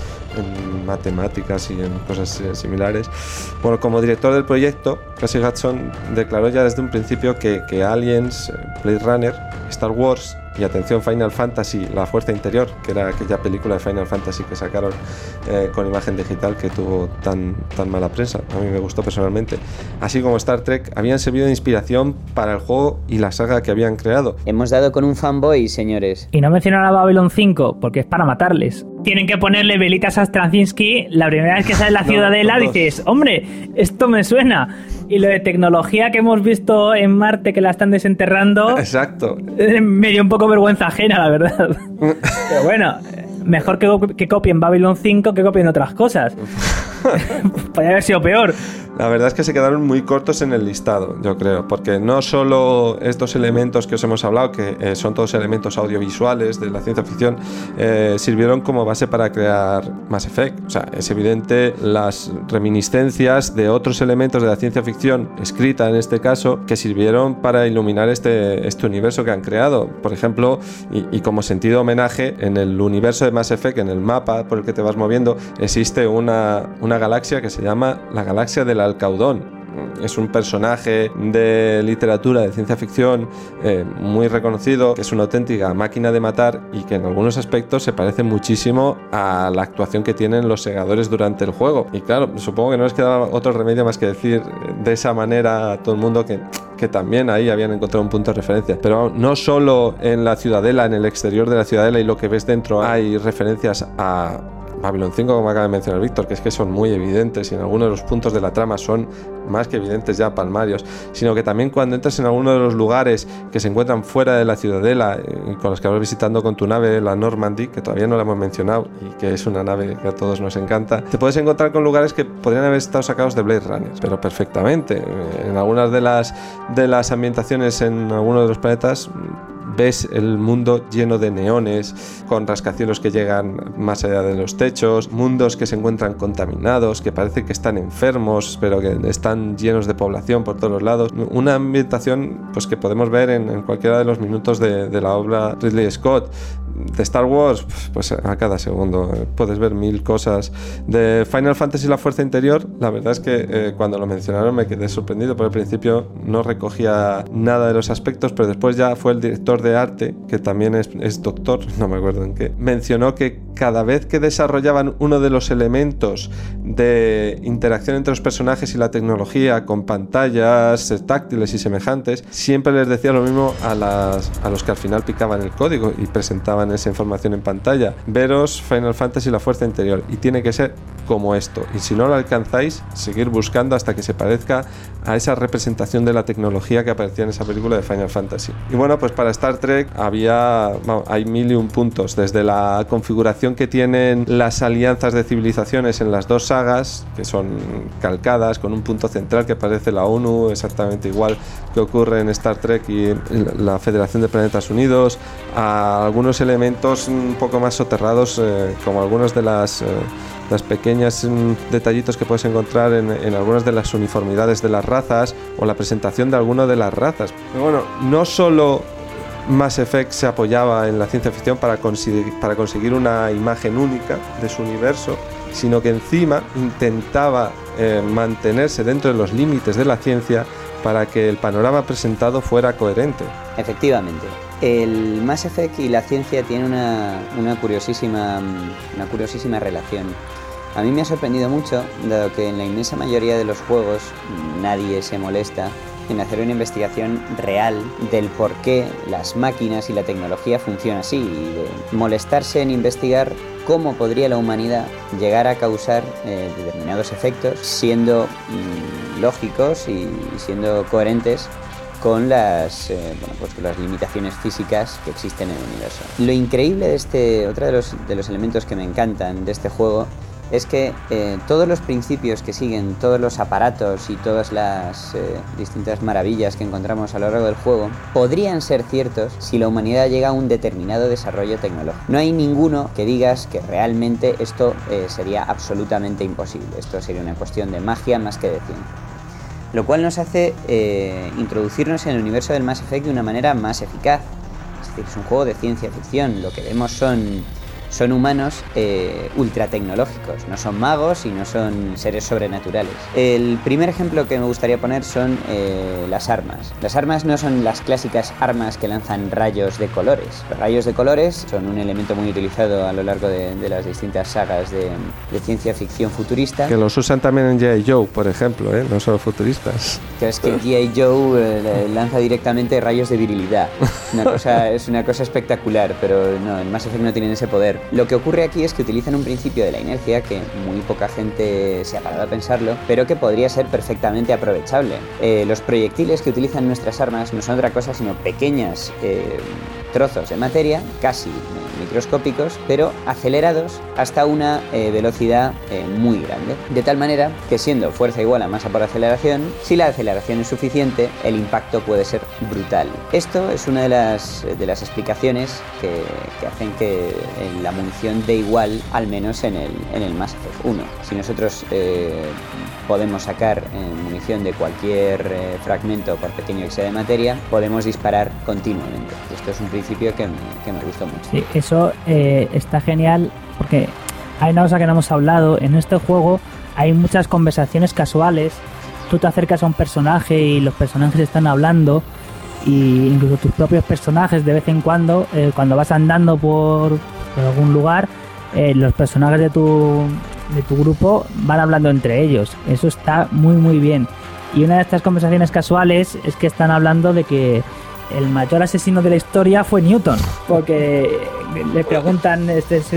en matemáticas y en cosas similares. Bueno, como director del proyecto, Casey Hudson declaró ya desde un principio que Aliens, Blade Runner, Star Wars y atención, Final Fantasy, La Fuerza Interior, que era aquella película de Final Fantasy que sacaron con imagen digital que tuvo tan mala prensa, a mí me gustó personalmente, así como Star Trek, habían servido de inspiración para el juego y la saga que habían creado. Hemos dado con un fanboy, señores. Y no mencionan a Babylon 5 porque es para matarles. Tienen que ponerle velitas a Straczynski la primera vez que sale la ciudadela. Dices, hombre, esto me suena. Y lo de tecnología que hemos visto en Marte, que la están desenterrando, exacto, me dio un poco vergüenza ajena, la verdad. Pero bueno, mejor que copien Babylon 5 que copien otras cosas. Podría haber sido peor. La verdad es que se quedaron muy cortos en el listado, yo creo, porque no solo estos elementos que os hemos hablado, que son todos elementos audiovisuales de la ciencia ficción, sirvieron como base para crear Mass Effect. O sea, es evidente las reminiscencias de otros elementos de la ciencia ficción, escrita en este caso, que sirvieron para iluminar este universo que han creado. Por ejemplo, y como sentido homenaje, en el universo de Mass Effect, en el mapa por el que te vas moviendo, existe una galaxia que se llama la galaxia del Alcaudón. es un personaje de literatura, de ciencia ficción muy reconocido, que es una auténtica máquina de matar y que en algunos aspectos se parece muchísimo a la actuación que tienen los segadores durante el juego. Y claro, supongo que no les quedaba otro remedio más que decir de esa manera a todo el mundo que también ahí habían encontrado un punto de referencia. Pero no solo en la ciudadela, en el exterior de la ciudadela y lo que ves dentro hay referencias a Babylon 5, como acaba de mencionar Víctor, que es que son muy evidentes y en algunos de los puntos de la trama son más que evidentes, ya palmarios, sino que también cuando entras en alguno de los lugares que se encuentran fuera de la ciudadela, con los que vas visitando con tu nave, la Normandy, que todavía no la hemos mencionado y que es una nave que a todos nos encanta, te puedes encontrar con lugares que podrían haber estado sacados de Blade Runner, pero perfectamente. En algunas de las ambientaciones en algunos de los planetas ves el mundo lleno de neones, con rascacielos que llegan más allá de los techos, mundos que se encuentran contaminados, que parece que están enfermos, pero que están llenos de población por todos los lados. Una ambientación pues que podemos ver en cualquiera de los minutos de la obra Ridley Scott. De Star Wars, pues a cada segundo puedes ver mil cosas. De Final Fantasy La Fuerza Interior, la verdad es que cuando lo mencionaron me quedé sorprendido, porque al principio no recogía nada de los aspectos, pero después ya fue el director de arte, que también es doctor, no me acuerdo en qué, mencionó que cada vez que desarrollaban uno de los elementos de interacción entre los personajes y la tecnología, con pantallas táctiles y semejantes, siempre les decía lo mismo a los que al final picaban el código y presentaban esa información en pantalla: veros Final Fantasy La Fuerza Interior, y tiene que ser como esto, y si no lo alcanzáis, seguir buscando hasta que se parezca a esa representación de la tecnología que aparecía en esa película de Final Fantasy. Y bueno, pues para Star Trek hay 1001 puntos, desde la configuración que tienen las alianzas de civilizaciones en las dos sagas, que son calcadas, con un punto central que parece la ONU, exactamente igual que ocurre en Star Trek y la Federación de Planetas Unidos, a algunos elementos un poco más soterrados, como algunos de las pequeñas detallitos que puedes encontrar en algunas de las uniformidades de las razas o la presentación de alguna de las razas. Pero bueno, no solo Mass Effect se apoyaba en la ciencia ficción para conseguir una imagen única de su universo, sino que encima intentaba mantenerse dentro de los límites de la ciencia para que el panorama presentado fuera coherente. Efectivamente. El Mass Effect y la ciencia tienen una curiosísima relación. A mí me ha sorprendido mucho, dado que en la inmensa mayoría de los juegos nadie se molesta en hacer una investigación real del por qué las máquinas y la tecnología funcionan así, y de molestarse en investigar cómo podría la humanidad llegar a causar determinados efectos, siendo lógicos y siendo coherentes con las limitaciones físicas que existen en el universo. Lo increíble de otro de los elementos que me encantan de este juego es que todos los principios que siguen, todos los aparatos y todas las distintas maravillas que encontramos a lo largo del juego podrían ser ciertos si la humanidad llega a un determinado desarrollo tecnológico. No hay ninguno que digas que realmente esto sería absolutamente imposible. Esto sería una cuestión de magia más que de ciencia. Lo cual nos hace introducirnos en el universo del Mass Effect de una manera más eficaz. Es decir, es un juego de ciencia ficción. Lo que vemos son humanos ultra tecnológicos, no son magos y no son seres sobrenaturales. El primer ejemplo que me gustaría poner son las armas. Las armas no son las clásicas armas que lanzan rayos de colores. Los rayos de colores son un elemento muy utilizado a lo largo de las distintas sagas de ciencia ficción futurista. Que los usan también en G.I. Joe, por ejemplo, no solo futuristas. Que es que G.I. Joe lanza directamente rayos de virilidad. Es una cosa espectacular, pero no, en Mass Effect no tienen ese poder. Lo que ocurre aquí es que utilizan un principio de la inercia que muy poca gente se ha parado a pensarlo, pero que podría ser perfectamente aprovechable. Los proyectiles que utilizan nuestras armas no son otra cosa sino pequeñas trozos de materia, casi microscópicos, pero acelerados hasta una velocidad muy grande. De tal manera que, siendo fuerza igual a masa por aceleración, si la aceleración es suficiente, el impacto puede ser brutal. Esto es una de las explicaciones que hacen que la munición dé igual, al menos en el Mass Effect 1. Si nosotros podemos sacar munición de cualquier fragmento, por pequeño que sea de materia, podemos disparar continuamente. Esto es un principio que me gustó mucho. Sí, eso está genial, porque hay una cosa que no hemos hablado. En este juego hay muchas conversaciones casuales tú te acercas a un personaje y los personajes están hablando, y incluso tus propios personajes de vez en cuando, cuando vas andando por algún lugar, los personajes de tu grupo van hablando entre ellos. Eso está muy muy bien. Y una de estas conversaciones casuales es que están hablando de que el mayor asesino de la historia fue Newton, porque le preguntan, este es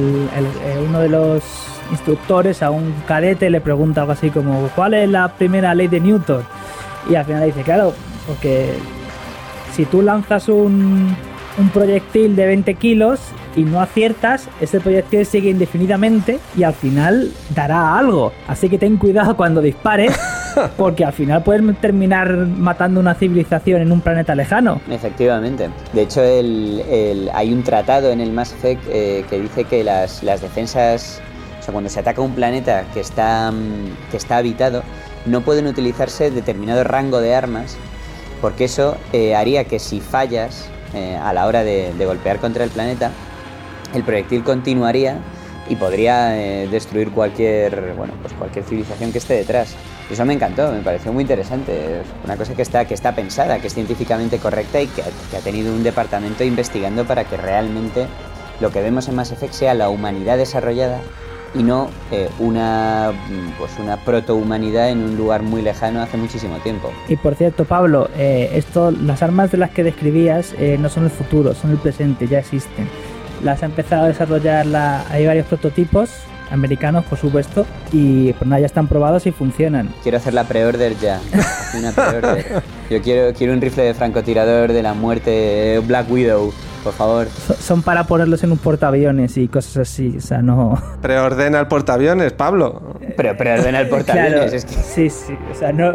uno de los instructores a un cadete, le pregunta algo así como ¿cuál es la primera ley de Newton? Y al final dice, claro, porque si tú lanzas un proyectil de 20 kilos y no aciertas, ese proyectil sigue indefinidamente y al final dará algo. Así que ten cuidado cuando dispares, porque al final puedes terminar matando una civilización en un planeta lejano. Efectivamente. De hecho, hay un tratado en el Mass Effect que dice que las defensas, o sea, cuando se ataca un planeta que está habitado, no pueden utilizarse determinado rango de armas, porque eso haría que si fallas a la hora de golpear contra el planeta, el proyectil continuaría y podría destruir cualquier civilización que esté detrás. Eso me encantó, me pareció muy interesante. Es una cosa que está pensada, que es científicamente correcta y que ha tenido un departamento investigando para que realmente lo que vemos en Mass Effect sea la humanidad desarrollada y no una protohumanidad en un lugar muy lejano hace muchísimo tiempo. Y por cierto, Pablo, las armas de las que describías no son el futuro, son el presente, ya existen. Las ha empezado a desarrollar, hay varios prototipos americanos, por supuesto, y pues nada, ya están probados y funcionan. Quiero hacer la pre-order ya. Una pre-order. Yo quiero un rifle de francotirador de la muerte, Black Widow, por favor. Son para ponerlos en un portaaviones y cosas así, o sea, no... Preordena el portaaviones, Pablo. Pero preordena el portaaviones, claro, es que... Sí, o sea, no...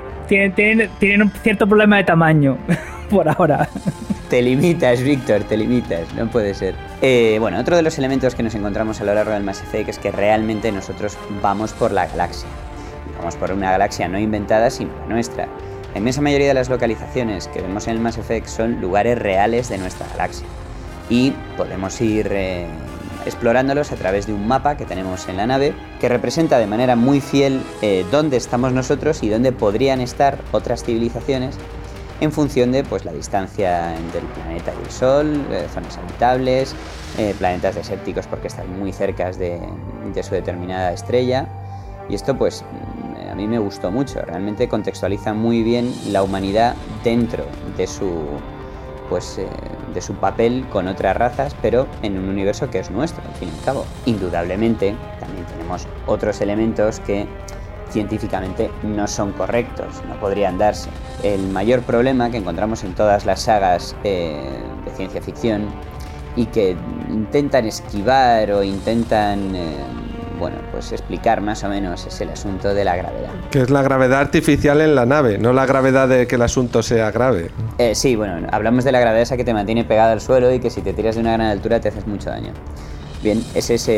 Tienen un cierto problema de tamaño, por ahora. Te limitas, Víctor, te limitas, no puede ser. Bueno, otro de los elementos que nos encontramos a lo largo del Mass Effect es que realmente nosotros vamos por la galaxia. Vamos por una galaxia no inventada, sino la nuestra. La inmensa mayoría de las localizaciones que vemos en el Mass Effect son lugares reales de nuestra galaxia. Y podemos ir explorándolos a través de un mapa que tenemos en la nave, que representa de manera muy fiel dónde estamos nosotros y dónde podrían estar otras civilizaciones, en función de pues la distancia entre el planeta y el Sol, zonas habitables, planetas desérticos porque están muy cerca de su determinada estrella. Y esto pues a mí me gustó mucho, realmente contextualiza muy bien la humanidad dentro de su papel con otras razas, pero en un universo que es nuestro, al fin y al cabo. Indudablemente también tenemos otros elementos que científicamente no son correctos, no podrían darse. El mayor problema que encontramos en todas las sagas de ciencia ficción y que intentan esquivar o intentan explicar más o menos es el asunto de la gravedad. Que es la gravedad artificial en la nave, no la gravedad de que el asunto sea grave. Sí, bueno, hablamos de la gravedad esa que te mantiene pegada al suelo y que si te tiras de una gran altura te haces mucho daño. Bien, ese es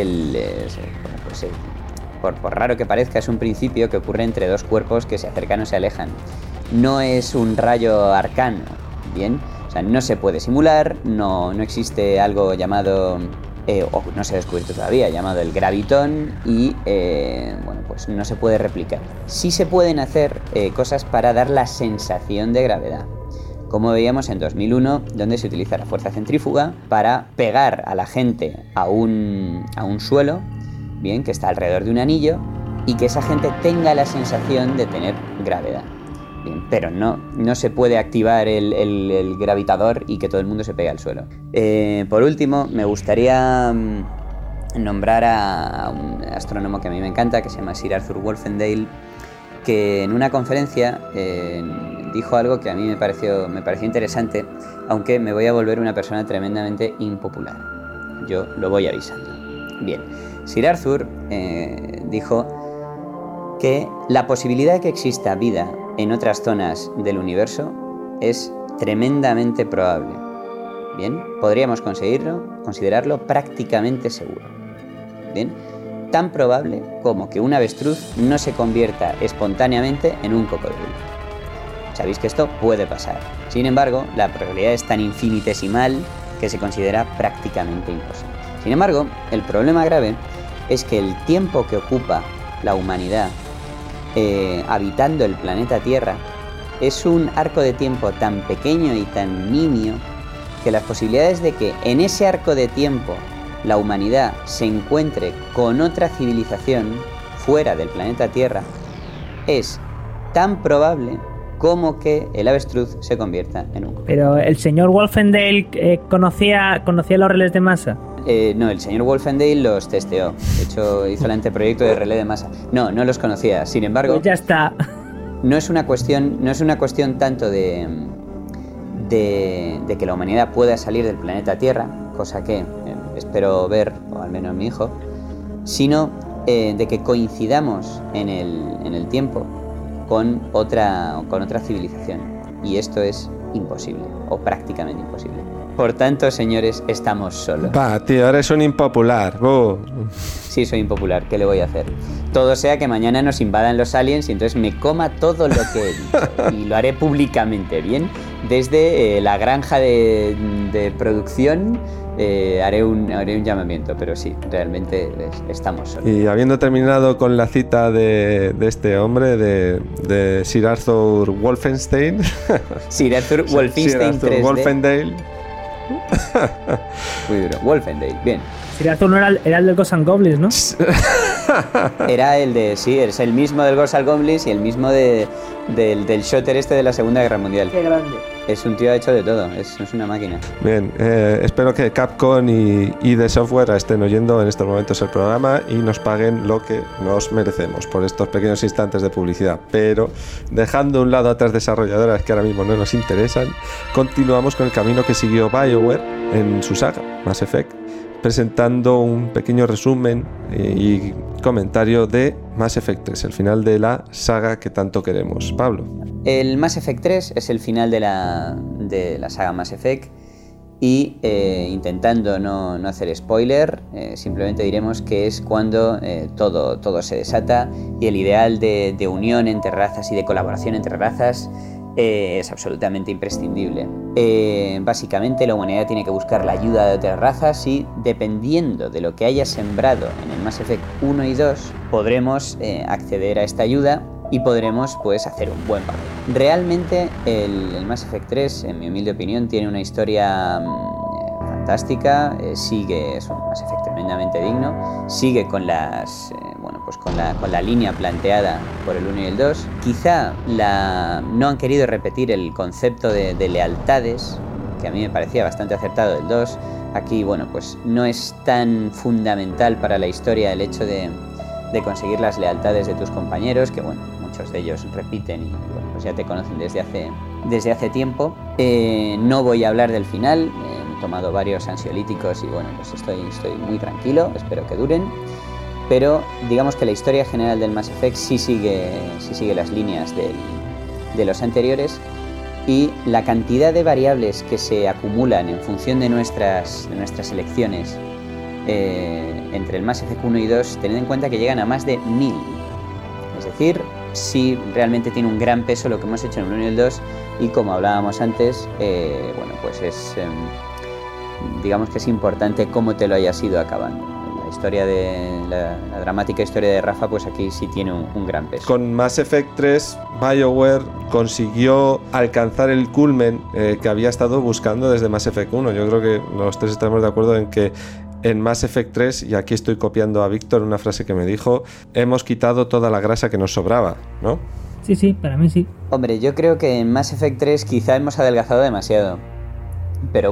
por raro que parezca, es un principio que ocurre entre dos cuerpos que se acercan o se alejan. No es un rayo arcano, ¿bien? O sea, no se puede simular, no existe algo llamado, o no se ha descubierto todavía, llamado el gravitón y, no se puede replicar. Sí se pueden hacer cosas para dar la sensación de gravedad, como veíamos en 2001, donde se utiliza la fuerza centrífuga para pegar a la gente a un suelo, bien, que está alrededor de un anillo, y que esa gente tenga la sensación de tener gravedad. Bien, pero no se puede activar el gravitador y que todo el mundo se pegue al suelo. Por último, me gustaría nombrar a un astrónomo que a mí me encanta, que se llama Sir Arthur Wolfendale, que en una conferencia dijo algo que a mí me pareció interesante, aunque me voy a volver una persona tremendamente impopular. Yo lo voy avisando. Bien, Sir Arthur dijo que la posibilidad de que exista vida en otras zonas del universo es tremendamente probable. Bien, podríamos considerarlo prácticamente seguro. Bien, tan probable como que un avestruz no se convierta espontáneamente en un cocodrilo. Sabéis que esto puede pasar. Sin embargo, la probabilidad es tan infinitesimal que se considera prácticamente imposible. Sin embargo, el problema grave es que el tiempo que ocupa la humanidad habitando el planeta Tierra, es un arco de tiempo tan pequeño y tan nimio que las posibilidades de que en ese arco de tiempo la humanidad se encuentre con otra civilización fuera del planeta Tierra es tan probable como que el avestruz se convierta en un... Pero el señor Wolfendale conocía los relés de masa. No, el señor Wolfendale los testeó. De hecho, hizo el anteproyecto de relé de masa. No los conocía. Sin embargo, Pues ya está. no es una cuestión tanto de que la humanidad pueda salir del planeta Tierra, cosa que espero ver, o al menos mi hijo, sino de que coincidamos en el tiempo con otra civilización. Y esto es imposible, o prácticamente imposible. Por tanto, señores, estamos solos. Va, tío, eres un impopular. Sí, soy impopular, ¿qué le voy a hacer? Todo sea que mañana nos invadan los aliens y entonces me coma todo lo que he dicho. Y lo haré públicamente, ¿bien? Desde la granja de producción haré un llamamiento, pero sí, realmente estamos solos. Y habiendo terminado con la cita de este hombre, de Sir Arthur Wolfenstein. Sir Arthur Wolfenstein Sir Arthur 3D. Wolfendale. Muy duro. Wolfendale, bien. Sir Arthur no era el del Ghosts and Goblins, ¿no? Era el de... Sí, es el mismo del Ghosts and Goblins y el mismo del shooter este de la Segunda Guerra Mundial. Qué grande. Es un tío hecho de todo, es una máquina. Bien, espero que Capcom y The Software estén oyendo en estos momentos el programa y nos paguen lo que nos merecemos por estos pequeños instantes de publicidad. Pero dejando a un lado a otras desarrolladoras que ahora mismo no nos interesan, continuamos con el camino que siguió BioWare en su saga Mass Effect, presentando un pequeño resumen y comentario de Mass Effect 3, el final de la saga que tanto queremos. Pablo. El Mass Effect 3 es el final de la saga Mass Effect y intentando no hacer spoiler, simplemente diremos que es cuando todo se desata y el ideal de unión entre razas y de colaboración entre razas es absolutamente imprescindible. Básicamente la humanidad tiene que buscar la ayuda de otras razas y dependiendo de lo que haya sembrado en el Mass Effect 1 y 2 podremos acceder a esta ayuda y podremos pues hacer un buen papel. Realmente el Mass Effect 3, en mi humilde opinión, tiene una historia fantástica, es un Mass Effect tremendamente digno, sigue con con la línea planteada por el 1 y el 2. Quizá no han querido repetir el concepto de lealtades, que a mí me parecía bastante acertado del 2. Aquí, pues no es tan fundamental para la historia el hecho de conseguir las lealtades de tus compañeros, que muchos de ellos repiten y pues ya te conocen desde hace tiempo. No voy a hablar del final, he tomado varios ansiolíticos y pues estoy muy tranquilo, espero que duren. Pero digamos que la historia general del Mass Effect sí sigue las líneas de los anteriores y la cantidad de variables que se acumulan en función de nuestras elecciones entre el Mass Effect 1 y 2, tened en cuenta que llegan a más de 1000. Es decir, sí realmente tiene un gran peso lo que hemos hecho en el 1 y el 2 y como hablábamos antes, digamos que es importante cómo te lo hayas ido acabando. La dramática historia de Rafa, pues aquí sí tiene un gran peso. Con Mass Effect 3, BioWare consiguió alcanzar el culmen que había estado buscando desde Mass Effect 1. Yo creo que los tres estamos de acuerdo en que en Mass Effect 3, y aquí estoy copiando a Víctor una frase que me dijo, hemos quitado toda la grasa que nos sobraba, ¿no? Sí, para mí sí. Hombre, yo creo que en Mass Effect 3 quizá hemos adelgazado demasiado. Pero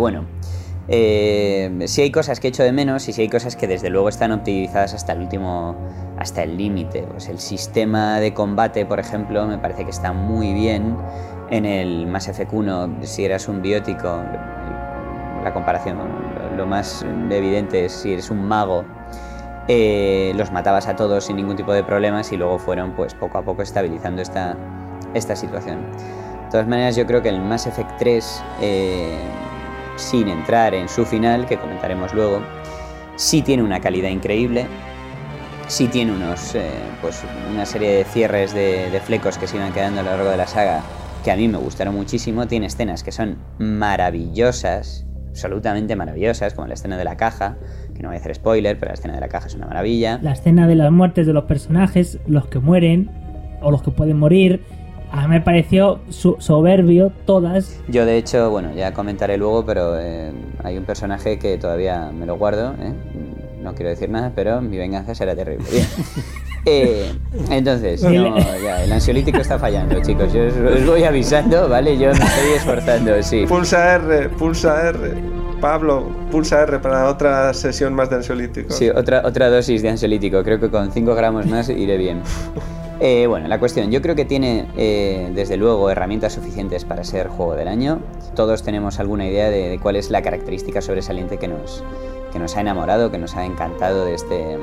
sí hay cosas que echo de menos y sí hay cosas que desde luego están optimizadas hasta el límite. Pues el sistema de combate, por ejemplo, me parece que está muy bien. En el Mass Effect 1, si eras un biótico, la comparación, lo más evidente es si eres un mago, los matabas a todos sin ningún tipo de problemas y luego fueron pues poco a poco estabilizando esta situación. De todas maneras, yo creo que el Mass Effect 3, sin entrar en su final, que comentaremos luego, sí tiene una calidad increíble, sí tiene una serie de cierres de flecos que se iban quedando a lo largo de la saga que a mí me gustaron muchísimo. Tiene escenas que son maravillosas, absolutamente maravillosas, como la escena de la caja, que no voy a hacer spoiler, pero la escena de la caja es una maravilla. La escena de las muertes de los personajes, los que mueren, o los que pueden morir. A mí me pareció soberbio todas. Yo de hecho, bueno, ya comentaré luego, pero hay un personaje que todavía me lo guardo, no quiero decir nada, pero mi venganza será terrible. Bien. Entonces, no, ya, el ansiolítico está fallando, chicos. Yo os voy avisando, ¿vale? Yo me estoy esforzando, sí. Pulsa R. Pablo, pulsa R para otra sesión más de ansiolítico. Sí, otra dosis de ansiolítico. Creo que con 5 gramos más iré bien. Bueno, la cuestión, yo creo que tiene desde luego herramientas suficientes para ser juego del año. Todos tenemos alguna idea de cuál es la característica sobresaliente que nos ha enamorado, que nos ha encantado de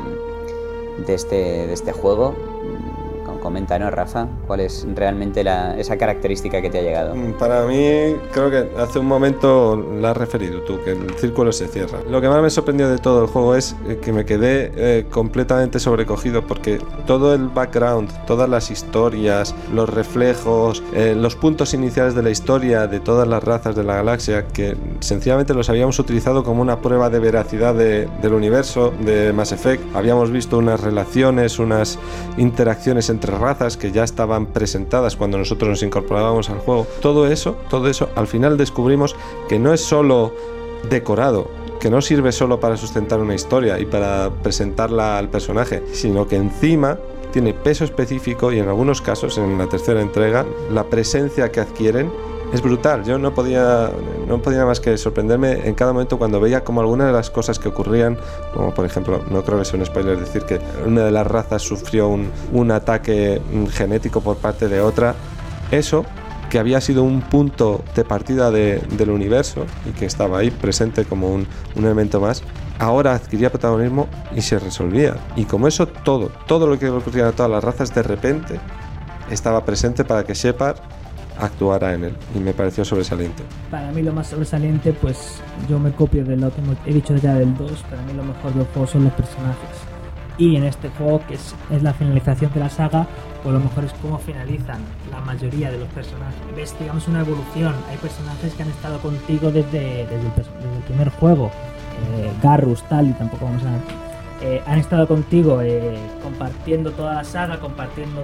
este juego. Coméntanos, Rafa, cuál es realmente esa característica que te ha llegado. Para mí, creo que hace un momento la has referido tú, que el círculo se cierra. Lo que más me sorprendió de todo el juego es que me quedé completamente sobrecogido, porque todo el background, todas las historias, los reflejos, los puntos iniciales de la historia de todas las razas de la galaxia, que sencillamente los habíamos utilizado como una prueba de veracidad del universo de Mass Effect. Habíamos visto unas relaciones, unas interacciones entre razas que ya estaban presentadas cuando nosotros nos incorporábamos al juego. Todo eso, al final descubrimos que no es solo decorado, que no sirve solo para sustentar una historia y para presentarla al personaje, sino que encima tiene peso específico y en algunos casos, en la tercera entrega, la presencia que adquieren es brutal. Yo no podía más que sorprenderme en cada momento cuando veía como algunas de las cosas que ocurrían, como por ejemplo, no creo que sea un spoiler decir que una de las razas sufrió un ataque genético por parte de otra. Eso, que había sido un punto de partida del universo y que estaba ahí presente como un elemento más, ahora adquiría protagonismo y se resolvía. Y como eso, todo lo que ocurría a todas las razas de repente estaba presente para que Shepard actuara en él, y me pareció sobresaliente. Para mí lo más sobresaliente, pues yo me copio de lo que he dicho ya del 2, para mí lo mejor del juego son los personajes. Y en este juego, que es la finalización de la saga, pues lo mejor es cómo finalizan la mayoría de los personajes. Ves, digamos, una evolución. Hay personajes que han estado contigo desde el primer juego. Garrus, Tali, tampoco vamos a... han estado contigo compartiendo toda la saga, compartiendo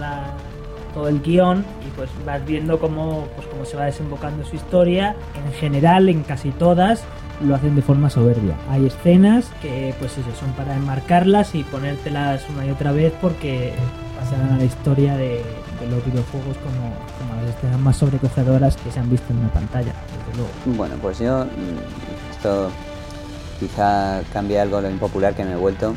todo el guión, y pues vas viendo cómo se va desembocando su historia. En general, en casi todas, lo hacen de forma soberbia. Hay escenas que pues eso, son para enmarcarlas y ponértelas una y otra vez porque pasarán a la historia de los videojuegos como las escenas más sobrecogedoras que se han visto en una pantalla, desde luego. Bueno, pues yo, esto quizá cambie algo lo impopular que me he vuelto.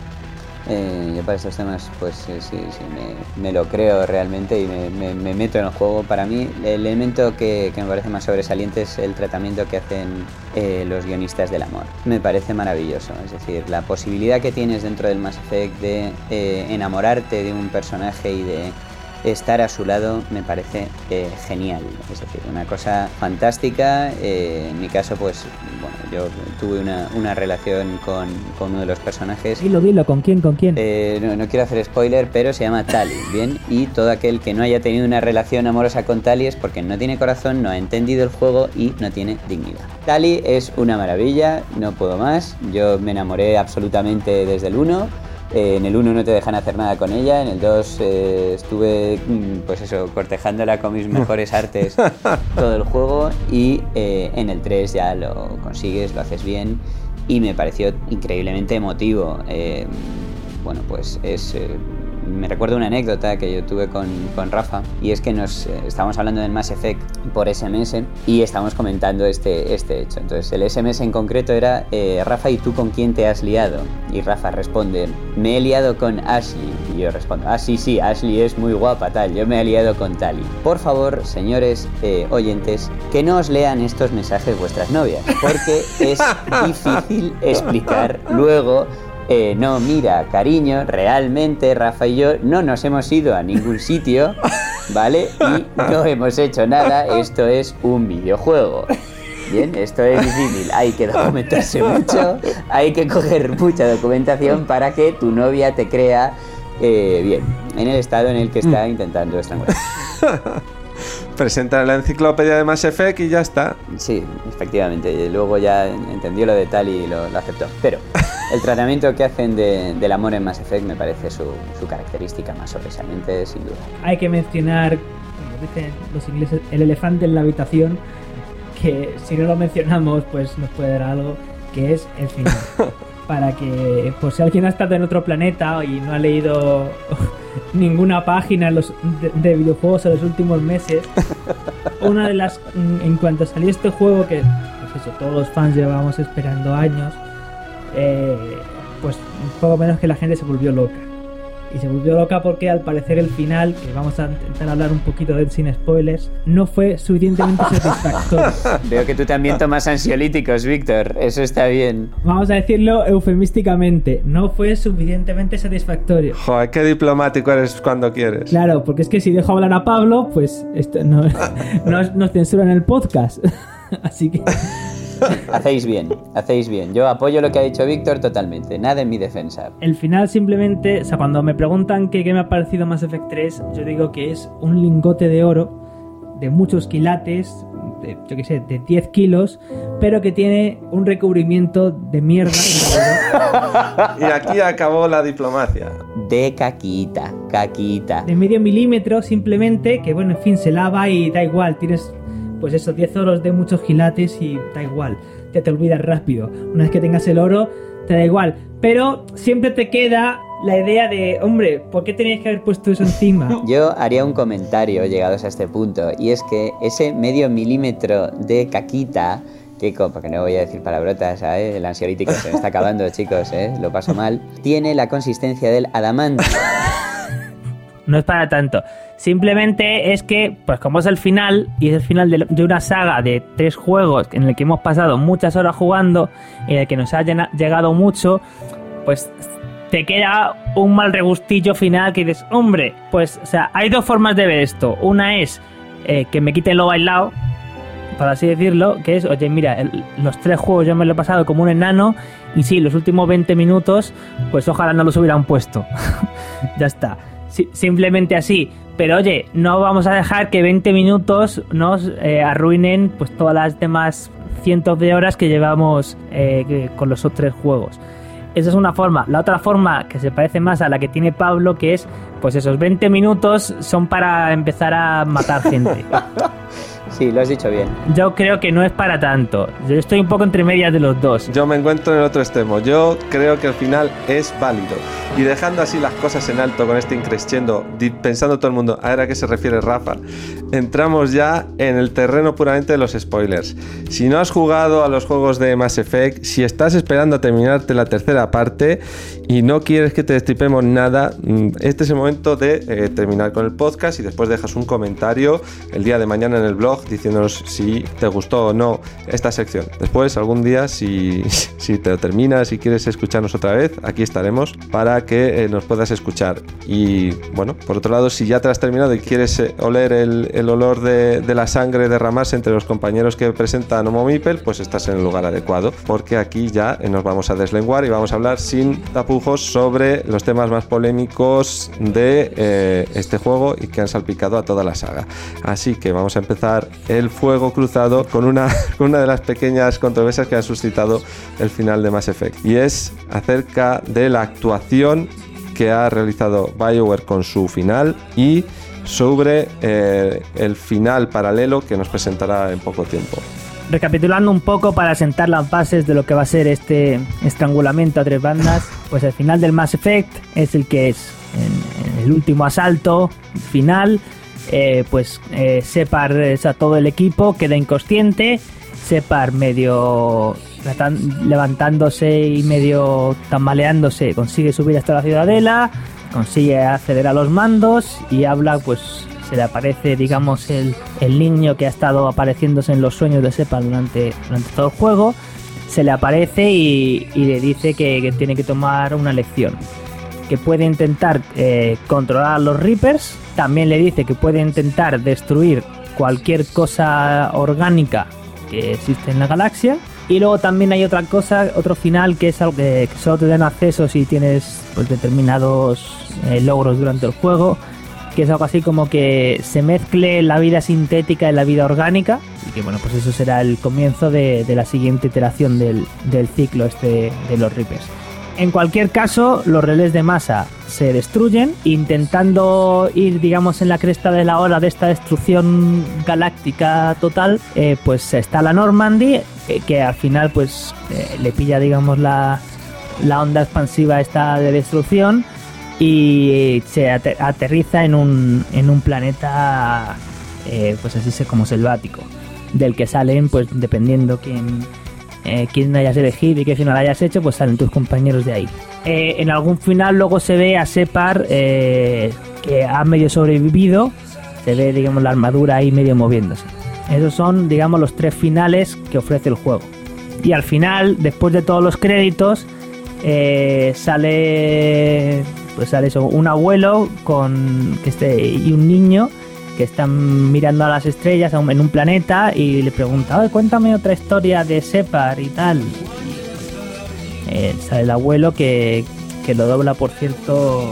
Yo para estos temas pues sí, me lo creo realmente y me meto en el juego. Para mí el elemento que me parece más sobresaliente es el tratamiento que hacen los guionistas del amor. Me parece maravilloso, es decir, la posibilidad que tienes dentro del Mass Effect de enamorarte de un personaje y de estar a su lado me parece genial, es decir, una cosa fantástica. En mi caso, pues bueno, yo tuve una relación con uno de los personajes. Dilo, ¿con quién? No quiero hacer spoiler, pero se llama Tali, ¿bien? Y todo aquel que no haya tenido una relación amorosa con Tali es porque no tiene corazón, no ha entendido el juego y no tiene dignidad. Tali es una maravilla, no puedo más, yo me enamoré absolutamente desde el 1. En el 1 no te dejan hacer nada con ella, en el 2 estuve, pues eso, cortejándola con mis mejores artes todo el juego, y en el 3 ya lo consigues, lo haces bien, y me pareció increíblemente emotivo. Bueno, pues me recuerdo una anécdota que yo tuve con Rafa, y es que estábamos hablando del Mass Effect por SMS y estábamos comentando este hecho. Entonces el SMS en concreto era Rafa, ¿y tú con quién te has liado? Y Rafa responde, me he liado con Ashley. Y yo respondo, sí, Ashley es muy guapa, tal, yo me he liado con Tali. Por favor, señores oyentes, que no os lean estos mensajes vuestras novias, porque es difícil explicar luego. No, mira, cariño, realmente Rafa y yo no nos hemos ido a ningún sitio, ¿vale? Y no hemos hecho nada, esto es un videojuego. Bien, esto es difícil, hay que documentarse mucho, hay que coger mucha documentación para que tu novia te crea bien, en el estado en el que está intentando estrangular. Presenta la enciclopedia de Mass Effect y ya está. Sí, efectivamente, luego ya entendió lo de tal y lo aceptó, pero... El tratamiento que hacen del amor en Mass Effect me parece su característica más sobresaliente, sin duda. Hay que mencionar, como dicen los ingleses, el elefante en la habitación, que si no lo mencionamos pues nos puede dar algo, que es el final. Para que, por si alguien ha estado en otro planeta y no ha leído ninguna página de videojuegos en los últimos meses, una de las, en cuanto salió este juego, que pues eso, todos los fans llevábamos esperando años, pues poco menos que la gente se volvió loca. Y se volvió loca porque al parecer el final, que vamos a intentar hablar un poquito de él sin spoilers, no fue suficientemente satisfactorio. Veo que tú también tomas ansiolíticos, Víctor. Eso está bien. Vamos a decirlo eufemísticamente, no fue suficientemente satisfactorio. Joder, qué diplomático eres cuando quieres. Claro, porque es que si dejo hablar a Pablo, pues esto nos censuran el podcast. Así que... Hacéis bien. Yo apoyo lo que ha dicho Víctor totalmente, nada en mi defensa. El final simplemente, o sea, cuando me preguntan qué me ha parecido Mass Effect 3, yo digo que es un lingote de oro de muchos quilates, de 10 kilos, pero que tiene un recubrimiento de mierda. Y aquí acabó la diplomacia. De caquita. De medio milímetro simplemente, que bueno, en fin, se lava y da igual, tienes... Pues eso, 10 oros de muchos quilates y da igual, ya te olvidas rápido. Una vez que tengas el oro, te da igual. Pero siempre te queda la idea de, hombre, ¿por qué tenías que haber puesto eso encima? Yo haría un comentario llegados a este punto, y es que ese medio milímetro de caquita, que porque no voy a decir palabrotas, ¿sabes? El ansiolítico se me está acabando, chicos, lo paso mal, tiene la consistencia del adamantio. No es para tanto. Simplemente es que, pues como es el final, y es el final de una saga de 3 juegos en el que hemos pasado muchas horas jugando, y en el que nos ha llegado mucho, pues te queda un mal regustillo final que dices, hombre, pues, o sea, hay 2 formas de ver esto. Una es que me quiten lo bailado, por así decirlo, que es, oye, mira, los 3 juegos yo me lo he pasado como un enano, y sí, los últimos 20 minutos, pues ojalá no los hubieran puesto. Ya está. Simplemente así. Pero oye, no vamos a dejar que 20 minutos nos arruinen pues todas las demás cientos de horas que llevamos con los otros 3 juegos. Esa es una forma. La otra forma, que se parece más a la que tiene Pablo, que es, pues esos 20 minutos son para empezar a matar gente. Sí, lo has dicho bien. Yo creo que no es para tanto. Yo estoy un poco entre medias de los dos. Yo me encuentro en el otro extremo. Yo creo que el final es válido. Y dejando así las cosas en alto con este increscendo, pensando todo el mundo a ver a qué se refiere Rafa, entramos ya en el terreno puramente de los spoilers. Si no has jugado a los juegos de Mass Effect, si estás esperando a terminarte la tercera parte y no quieres que te destripemos nada, este es el momento de terminar con el podcast y después dejas un comentario el día de mañana en el blog diciéndonos si te gustó o no esta sección. Después, algún día, si te lo terminas y quieres escucharnos otra vez, aquí estaremos para que nos puedas escuchar. Y bueno, por otro lado, si ya te has terminado y quieres oler el olor de la sangre derramarse entre los compañeros que presentan Homo Mipel, pues estás en el lugar adecuado, porque aquí ya nos vamos a deslenguar y vamos a hablar sin tapujos sobre los temas más polémicos de este juego y que han salpicado a toda la saga. Así que vamos a empezar el fuego cruzado con una de las pequeñas controversias que han suscitado el final de Mass Effect, y es acerca de la actuación que ha realizado BioWare con su final y sobre el final paralelo que nos presentará en poco tiempo. Recapitulando un poco para sentar las bases de lo que va a ser este estrangulamiento a 3 bandas, pues el final del Mass Effect es el que es. En el último asalto final, Shepard, o sea, todo el equipo queda inconsciente. Shepard medio levantándose y medio tambaleándose consigue subir hasta la ciudadela, consigue acceder a los mandos y habla, pues se le aparece, digamos, el niño que ha estado apareciéndose en los sueños de Shepard durante todo el juego. Se le aparece y le dice que tiene que tomar una lección, que puede intentar controlar a los Reapers. También le dice que puede intentar destruir cualquier cosa orgánica que existe en la galaxia. Y luego también hay otra cosa, otro final, que es algo que solo te dan acceso si tienes pues determinados logros durante el juego, que es algo así como que se mezcle la vida sintética y la vida orgánica, y que bueno, pues eso será el comienzo de la siguiente iteración del ciclo este de los Reapers. En cualquier caso, los relés de masa se destruyen, intentando ir, digamos, en la cresta de la ola de esta destrucción galáctica total. Pues está la Normandy, que al final pues le pilla, digamos, la onda expansiva esta de destrucción y se aterriza en un planeta pues así como selvático, del que salen, pues dependiendo quién hayas elegido y qué final hayas hecho, pues salen tus compañeros de ahí. En algún final luego se ve a Shepard que ha medio sobrevivido, se ve, digamos, la armadura ahí medio moviéndose. Esos son, digamos, los 3 finales que ofrece el juego. Y al final, después de todos los créditos, sale eso, un abuelo y un niño que están mirando a las estrellas en un planeta y le pregunta, cuéntame otra historia de Shepard y tal. Sale el abuelo que lo dobla, por cierto.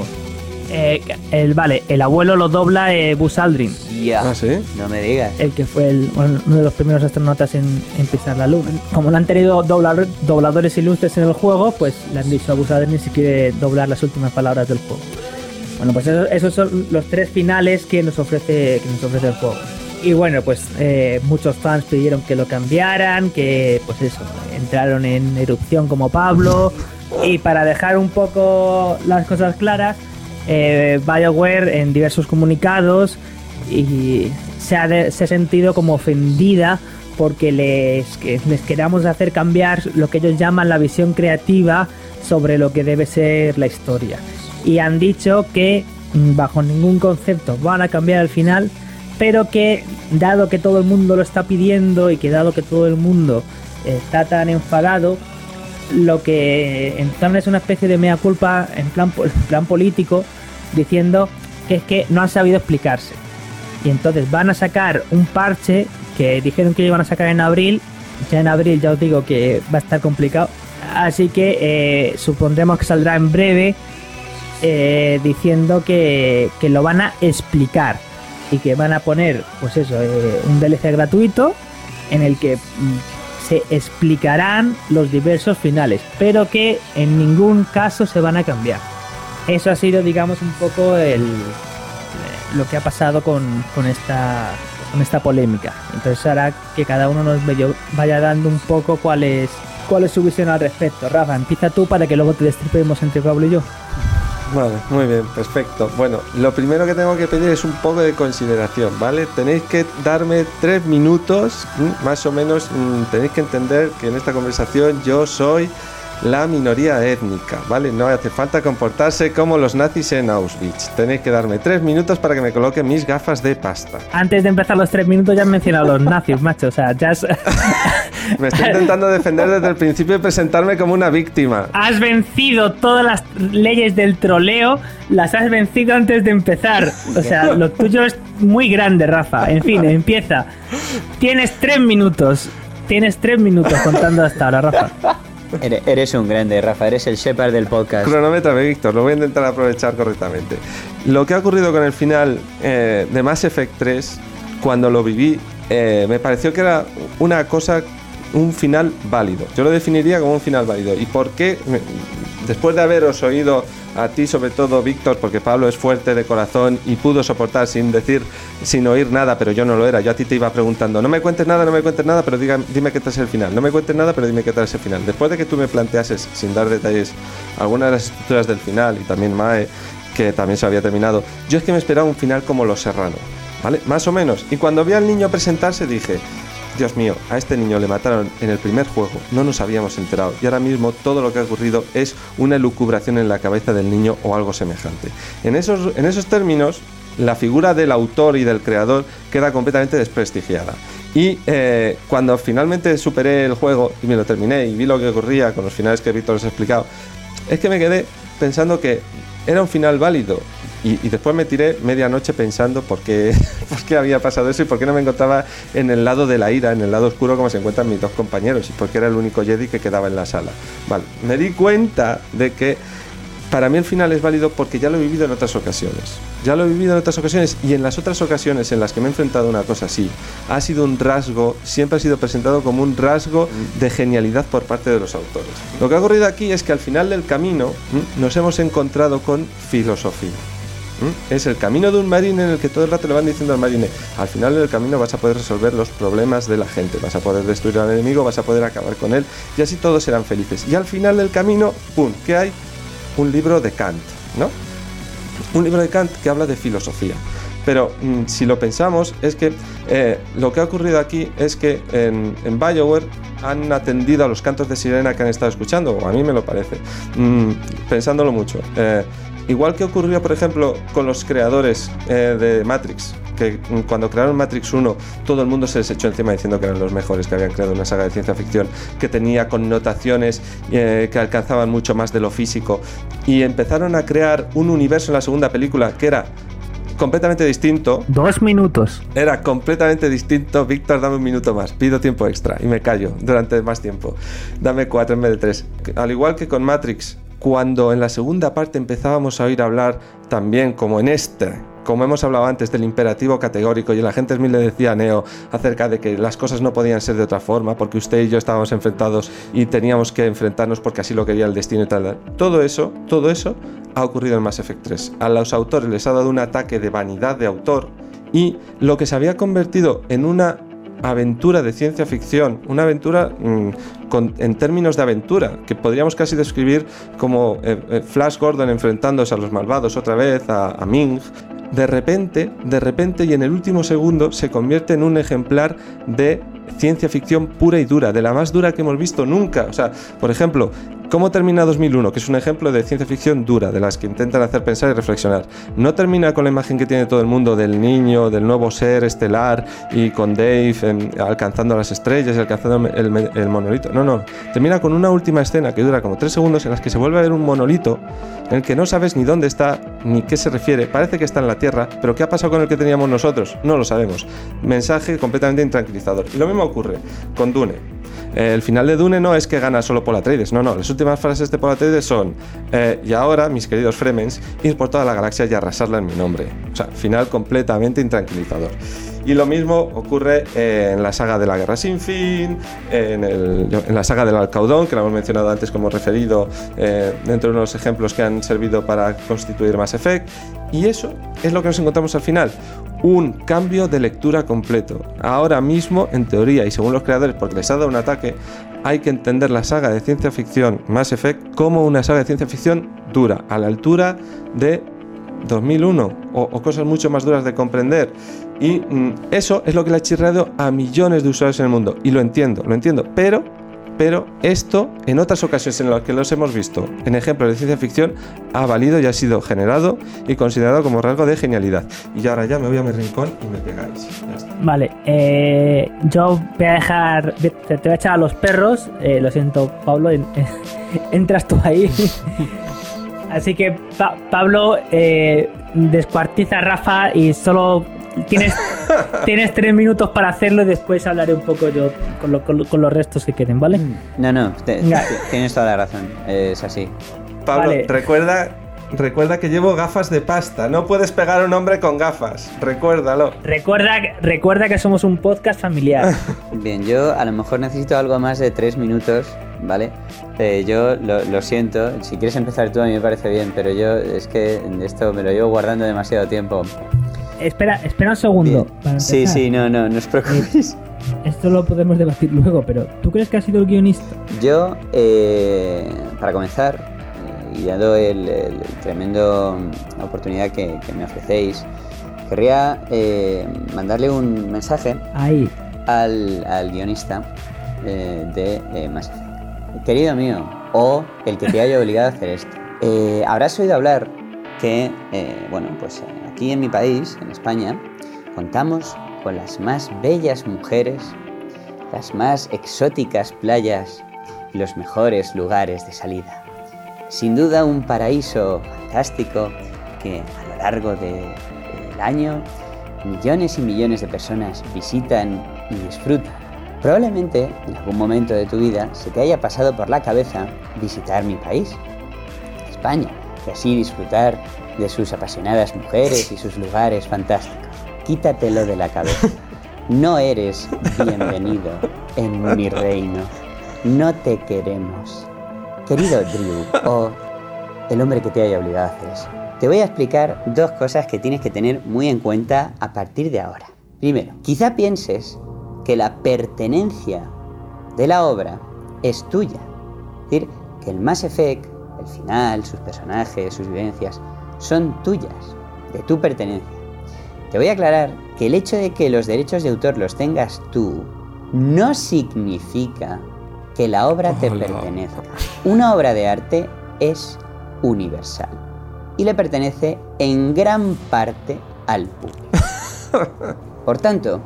El abuelo lo dobla Buzz Aldrin. Ya. ¿Ah, sí? No me digas. El que fue uno de los primeros astronautas en pisar la luna. Como no han tenido dobladores ilustres en el juego, pues le han dicho a Buzz Aldrin si quiere doblar las últimas palabras del juego. Bueno, pues esos son los 3 finales que nos ofrece el juego. Y bueno, pues muchos fans pidieron que lo cambiaran, que pues eso, entraron en erupción como Pablo. Y para dejar un poco las cosas claras, BioWare en diversos comunicados y se ha sentido como ofendida porque les queramos hacer cambiar lo que ellos llaman la visión creativa sobre lo que debe ser la historia. Y han dicho que bajo ningún concepto van a cambiar el final, pero que dado que todo el mundo lo está pidiendo y que dado que todo el mundo está tan enfadado, lo que entonces es una especie de mea culpa en plan político, diciendo que es que no han sabido explicarse. Y entonces van a sacar un parche que dijeron que iban a sacar en abril. Ya en abril ya os digo que va a estar complicado. Así que supondremos que saldrá en breve, diciendo que lo van a explicar y que van a poner, pues eso, un DLC gratuito en el que se explicarán los diversos finales, pero que en ningún caso se van a cambiar. Eso ha sido, digamos, un poco lo que ha pasado con esta polémica. Entonces hará que cada uno nos vaya dando un poco cuál es su visión al respecto. Rafa, empieza tú para que luego te destripemos entre Pablo y yo. Vale, muy bien, perfecto. Bueno, lo primero que tengo que pedir es un poco de consideración, ¿vale? Tenéis que darme 3 minutos, más o menos. Tenéis que entender que en esta conversación yo soy la minoría étnica, ¿vale? No hace falta comportarse como los nazis en Auschwitz. Tenéis que darme 3 minutos para que me coloque mis gafas de pasta. Antes de empezar los 3 minutos ya han mencionado a los nazis, macho. O sea, ya has... Me estoy intentando defender desde el principio y presentarme como una víctima. Has vencido todas las leyes del troleo, las has vencido antes de empezar. O sea, lo tuyo es muy grande, Rafa. En fin, empieza. Tienes 3 minutos. Tienes 3 minutos contando hasta ahora, Rafa. Eres un grande, Rafa, eres el Shepard del podcast. Cronómetrame, Víctor, lo voy a intentar aprovechar correctamente. Lo que ha ocurrido con el final de Mass Effect 3, cuando lo viví, me pareció que era un final válido. Yo lo definiría como un final válido. ¿Y por qué? Después de haberos oído a ti, sobre todo, Víctor, porque Pablo es fuerte de corazón y pudo soportar sin oír nada, pero yo no lo era. Yo a ti te iba preguntando, no me cuentes nada, pero dime qué tal es el final. No me cuentes nada, pero dime qué tal es el final. Después de que tú me planteases, sin dar detalles, algunas de las estructuras del final, y también Mae, que también se había terminado, yo es que me esperaba un final como Los Serrano, ¿vale? Más o menos. Y cuando vi al niño presentarse dije, Dios mío, a este niño le mataron en el primer juego, no nos habíamos enterado, y ahora mismo todo lo que ha ocurrido es una elucubración en la cabeza del niño o algo semejante. En esos términos, la figura del autor y del creador queda completamente desprestigiada. Y cuando finalmente superé el juego y me lo terminé y vi lo que ocurría con los finales que Víctor os ha explicado, es que me quedé pensando que era un final válido. Y después me tiré media noche pensando por qué había pasado eso y por qué no me encontraba en el lado de la ira, en el lado oscuro como se encuentran mis 2 compañeros, y por qué era el único Jedi que quedaba en la sala. Vale, me di cuenta de que para mí el final es válido porque ya lo he vivido en otras ocasiones. Y en las otras ocasiones en las que me he enfrentado a una cosa así, ha sido un rasgo, siempre ha sido presentado como un rasgo de genialidad por parte de los autores. Lo que ha ocurrido aquí es que al final del camino nos hemos encontrado con filosofía. Es el camino de un marine en el que todo el rato le van diciendo al marine: al final del camino vas a poder resolver los problemas de la gente, vas a poder destruir al enemigo, vas a poder acabar con él, y así todos serán felices. Y al final del camino, ¡pum!, ¿qué hay? Un libro de Kant, ¿no? Un libro de Kant que habla de filosofía. Pero si lo pensamos, es que lo que ha ocurrido aquí es que en BioWare han atendido a los cantos de sirena que han estado escuchando, o a mí me lo parece, pensándolo mucho. Igual que ocurrió, por ejemplo, con los creadores de Matrix, que cuando crearon Matrix 1 todo el mundo se les echó encima diciendo que eran los mejores, que habían creado una saga de ciencia ficción que tenía connotaciones que alcanzaban mucho más de lo físico, y empezaron a crear un universo en la segunda película que era completamente distinto. 2 minutos. Era completamente distinto. Víctor, dame un minuto más, pido tiempo extra y me callo durante más tiempo. Dame 4 en vez de 3. Al igual que con Matrix, cuando en la segunda parte empezábamos a oír hablar también, como en como hemos hablado antes, del imperativo categórico, y el agente Smith le decía a Neo acerca de que las cosas no podían ser de otra forma porque usted y yo estábamos enfrentados y teníamos que enfrentarnos porque así lo quería el destino y tal. Todo eso ha ocurrido en Mass Effect 3. A los autores les ha dado un ataque de vanidad de autor, y lo que se había convertido en una aventura de ciencia ficción, una aventura en términos de aventura, que podríamos casi describir como Flash Gordon enfrentándose a los malvados otra vez, a Ming. De repente y en el último segundo se convierte en un ejemplar de ciencia ficción pura y dura, de la más dura que hemos visto nunca. O sea, por ejemplo, ¿cómo termina 2001? Que es un ejemplo de ciencia ficción dura, de las que intentan hacer pensar y reflexionar. No termina con la imagen que tiene todo el mundo del niño, del nuevo ser estelar, y con Dave alcanzando las estrellas, alcanzando el monolito. No. Termina con una última escena que dura como 3 segundos, en las que se vuelve a ver un monolito en el que no sabes ni dónde está, ni qué se refiere. Parece que está en la Tierra, pero ¿qué ha pasado con el que teníamos nosotros? No lo sabemos. Mensaje completamente intranquilizador. Y lo mismo ocurre con Dune. El final de Dune no es que gana solo Paul Atreides, no, las últimas frases de Paul Atreides son y ahora, mis queridos Fremens, ir por toda la galaxia y arrasarla en mi nombre. O sea, final completamente intranquilizador. Y lo mismo ocurre en la saga de la Guerra Sin Fin, en la saga del Alcaudón, que la hemos mencionado antes como referido dentro de unos ejemplos que han servido para constituir Mass Effect. Y eso es lo que nos encontramos al final. Un cambio de lectura completo. Ahora mismo, en teoría, y según los creadores, porque les ha dado un ataque, hay que entender la saga de ciencia ficción Mass Effect como una saga de ciencia ficción dura, a la altura de 2001 o cosas mucho más duras de comprender. Y eso es lo que le ha chirreado a millones de usuarios en el mundo. Y lo entiendo, pero esto, en otras ocasiones en las que los hemos visto en ejemplos de ciencia ficción, ha valido y ha sido generado y considerado como rasgo de genialidad. Y ahora ya me voy a mi rincón y me pegáis. Ya está. Vale, yo voy a dejar, te voy a echar a los perros. Lo siento, Pablo, entras tú ahí. Así que Pablo descuartiza a Rafa y solo tienes 3 minutos para hacerlo, y después hablaré un poco yo con los restos que queden, ¿vale? No, tienes toda la razón, es así. Pablo, vale. Recuerda que llevo gafas de pasta, no puedes pegar a un hombre con gafas, recuérdalo. Recuerda que somos un podcast familiar. Bien, yo a lo mejor necesito algo más de 3 minutos, ¿vale? Yo lo siento, si quieres empezar tú a mí me parece bien, pero yo es que esto me lo llevo guardando demasiado tiempo. Espera un segundo. Sí, no os preocupéis. Esto lo podemos debatir luego, pero ¿tú crees que ha sido el guionista? Yo, para comenzar, y dado el tremendo oportunidad que me ofrecéis, querría mandarle un mensaje ahí al guionista de Mass Effect. Querido mío, o el que te haya obligado a hacer esto. Habrás oído hablar que, aquí en mi país, en España, contamos con las más bellas mujeres, las más exóticas playas y los mejores lugares de salida. Sin duda un paraíso fantástico que a lo largo del año millones y millones de personas visitan y disfrutan. Probablemente en algún momento de tu vida se te haya pasado por la cabeza visitar mi país, España. y así disfrutar de sus apasionadas mujeres y sus lugares fantásticos. Quítatelo de la cabeza. No eres bienvenido en mi reino. No te queremos. Querido Drew, o el hombre que te haya obligado a hacer eso, te voy a explicar 2 cosas que tienes que tener muy en cuenta a partir de ahora. Primero, quizá pienses que la pertenencia de la obra es tuya. Es decir, que el Mass Effect, el final, sus personajes, sus vivencias, son tuyas, de tu pertenencia. Te voy a aclarar que el hecho de que los derechos de autor los tengas tú no significa que la obra te pertenezca. Una obra de arte es universal y le pertenece en gran parte al público. Por tanto,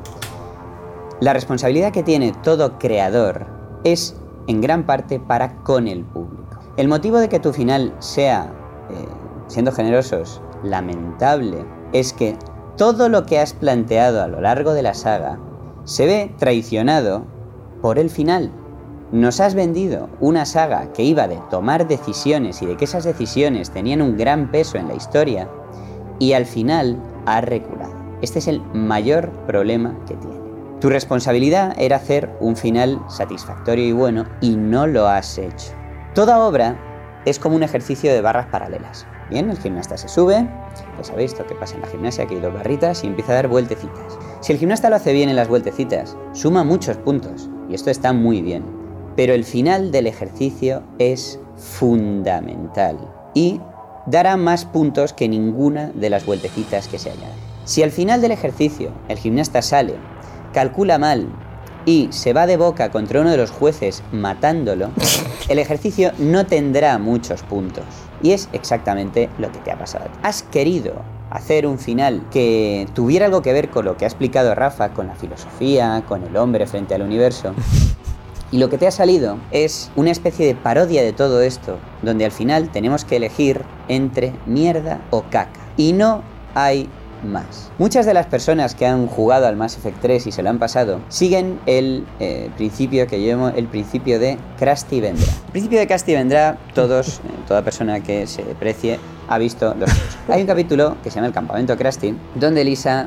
la responsabilidad que tiene todo creador es en gran parte para con el público. El motivo de que tu final sea, siendo generosos, lamentable, es que todo lo que has planteado a lo largo de la saga se ve traicionado por el final. Nos has vendido una saga que iba de tomar decisiones y de que esas decisiones tenían un gran peso en la historia y al final has reculado. Este es el mayor problema que tiene. Tu responsabilidad era hacer un final satisfactorio y bueno y no lo has hecho. Toda obra es como un ejercicio de barras paralelas. Bien, el gimnasta se sube, ya sabéis lo que pasa en la gimnasia, que hay 2 barritas y empieza a dar vueltecitas. Si el gimnasta lo hace bien en las vueltecitas, suma muchos puntos y esto está muy bien. Pero el final del ejercicio es fundamental y dará más puntos que ninguna de las vueltecitas que se añaden. Si al final del ejercicio el gimnasta sale, calcula mal y se va de boca contra uno de los jueces matándolo, el ejercicio no tendrá muchos puntos. Y es exactamente lo que te ha pasado. Has querido hacer un final que tuviera algo que ver con lo que ha explicado Rafa, con la filosofía, con el hombre frente al universo. Y lo que te ha salido es una especie de parodia de todo esto, donde al final tenemos que elegir entre mierda o caca. Y no hay más. Muchas de las personas que han jugado al Mass Effect 3 y se lo han pasado siguen el principio que yo llamo el principio de Krusty vendrá. El principio de Krusty vendrá, toda persona que se precie ha visto los dos. Hay un capítulo que se llama El campamento Krusty, donde Lisa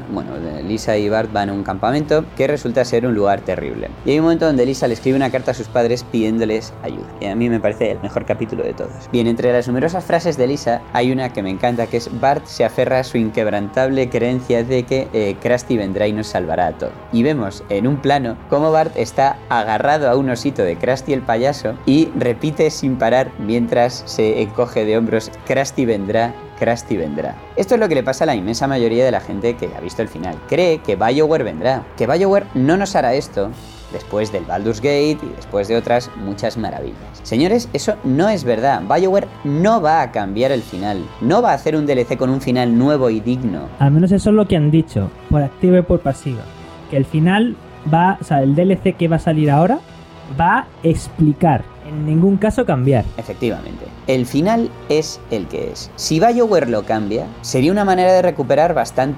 y Bart van a un campamento que resulta ser un lugar terrible. Y hay un momento donde Lisa le escribe una carta a sus padres pidiéndoles ayuda. Y a mí me parece el mejor capítulo de todos. Bien, entre las numerosas frases de Lisa hay una que me encanta, que es: Bart se aferra a su inquebrantable creencia de que Krusty vendrá y nos salvará a todos. Y vemos en un plano cómo Bart está agarrado a un osito de Krusty el payaso y repite sin parar mientras se encoge de hombros: Krusty vendrá, Krusty vendrá. Esto es lo que le pasa a la inmensa mayoría de la gente que ha visto el final. Cree que BioWare vendrá, que BioWare no nos hará esto después del Baldur's Gate y después de otras muchas maravillas. Señores, eso no es verdad. BioWare no va a cambiar el final. No va a hacer un DLC con un final nuevo y digno. Al menos eso es lo que han dicho, por activa y por pasiva. Que el final el DLC que va a salir ahora va a explicar, en ningún caso cambiar. Efectivamente, el final es el que es. Si BioWare lo cambia, sería una manera de recuperar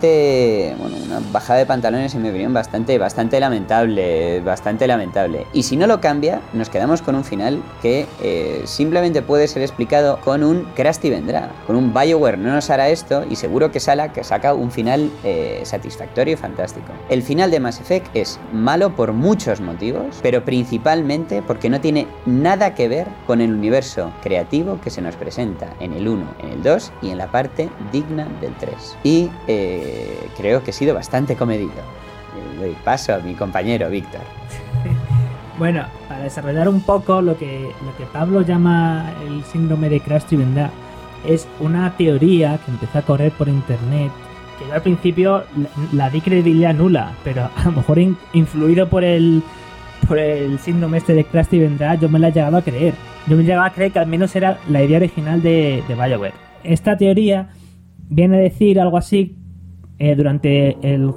una bajada de pantalones, en mi opinión, bastante lamentable. Y si no lo cambia, nos quedamos con un final que simplemente puede ser explicado con un Krusty vendrá, con un BioWare no nos hará esto, y seguro que saca un final satisfactorio y fantástico. El final de Mass Effect es malo por muchos motivos, pero principalmente porque no tiene nada que ver con el universo creativo que se nos presenta en el 1, en el 2 y en la parte digna del 3. Y creo que he sido bastante comedido. Le doy paso a mi compañero Víctor. Bueno, para desarrollar un poco lo que Pablo llama el síndrome de Krusty vendrá, es una teoría que empezó a correr por internet, que yo al principio la di credibilidad nula, pero a lo mejor influido por el síndrome este de Krusty vendrá, yo me la he llegado a creer. Yo me he llegado a creer que al menos era la idea original de BioWare. Esta teoría viene a decir algo así durante el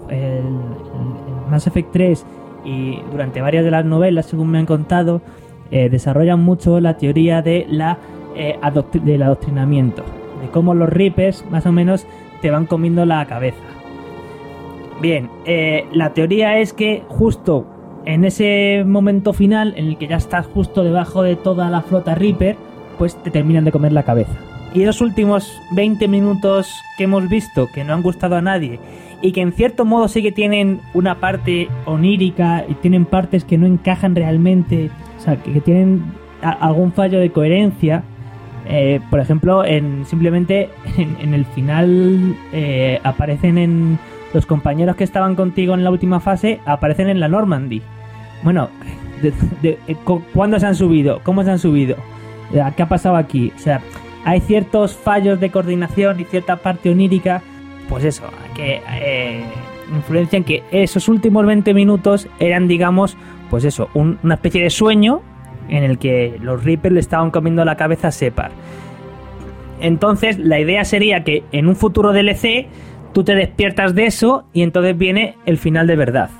Mass Effect 3 y durante varias de las novelas, según me han contado, desarrollan mucho la teoría del adoctrinamiento, de cómo los Reapers más o menos te van comiendo la cabeza. Bien, la teoría es que justo en ese momento final, en el que ya estás justo debajo de toda la flota Reaper, pues te terminan de comer la cabeza. Y esos últimos 20 minutos que hemos visto, que no han gustado a nadie, y que en cierto modo sí que tienen una parte onírica y tienen partes que no encajan realmente, o sea, que tienen algún fallo de coherencia. Por ejemplo, simplemente en el final aparecen en los compañeros que estaban contigo en la última fase, aparecen en la Normandy. Bueno, ¿cuándo se han subido? ¿Cómo se han subido? ¿Qué ha pasado aquí? O sea, hay ciertos fallos de coordinación y cierta parte onírica, pues eso, que influencian que esos últimos 20 minutos eran, digamos, pues eso, una especie de sueño en el que los Reapers le estaban comiendo la cabeza a Shepard. Entonces, la idea sería que en un futuro DLC tú te despiertas de eso y entonces viene el final de verdad.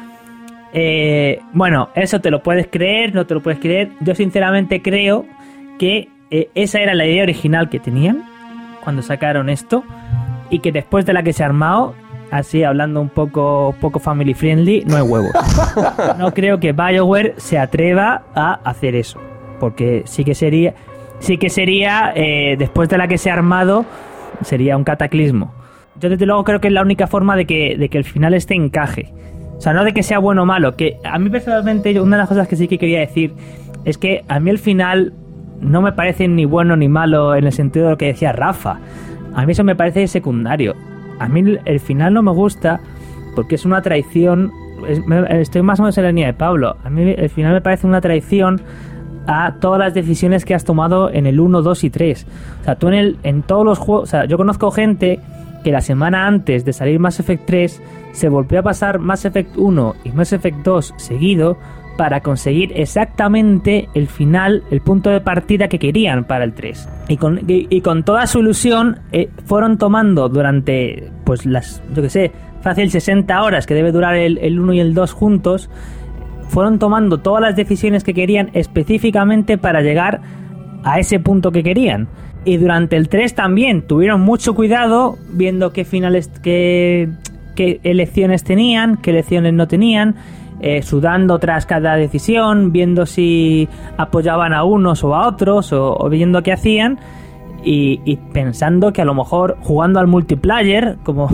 Bueno, eso te lo puedes creer, no te lo puedes creer. Yo sinceramente creo que esa era la idea original que tenían cuando sacaron esto, y que después de la que se ha armado, así hablando un poco family friendly, no hay huevos. No creo que BioWare se atreva a hacer eso, porque sí que sería después de la que se ha armado, sería un cataclismo. Yo desde luego creo que es la única forma de que el final encaje. O sea, no de que sea bueno o malo, que a mí personalmente una de las cosas que sí que quería decir es que a mí el final no me parece ni bueno ni malo en el sentido de lo que decía Rafa. A mí eso me parece secundario. A mí el final no me gusta porque es una traición. Estoy más o menos en la línea de Pablo. A mí el final me parece una traición a todas las decisiones que has tomado en el 1, 2 y 3. O sea, tú en todos los juegos... O sea, yo conozco gente que la semana antes de salir Mass Effect 3 se volvió a pasar Mass Effect 1 y Mass Effect 2 seguido para conseguir exactamente el final, el punto de partida que querían para el 3. Y con toda su ilusión fueron tomando durante, pues yo que sé, fácil 60 horas que debe durar el 1 y el 2 juntos, fueron tomando todas las decisiones que querían específicamente para llegar a ese punto que querían. Y durante el 3 también tuvieron mucho cuidado viendo qué finales, qué elecciones tenían, qué elecciones no tenían, sudando tras cada decisión, viendo si apoyaban a unos o a otros, o viendo qué hacían, y pensando que a lo mejor jugando al multiplayer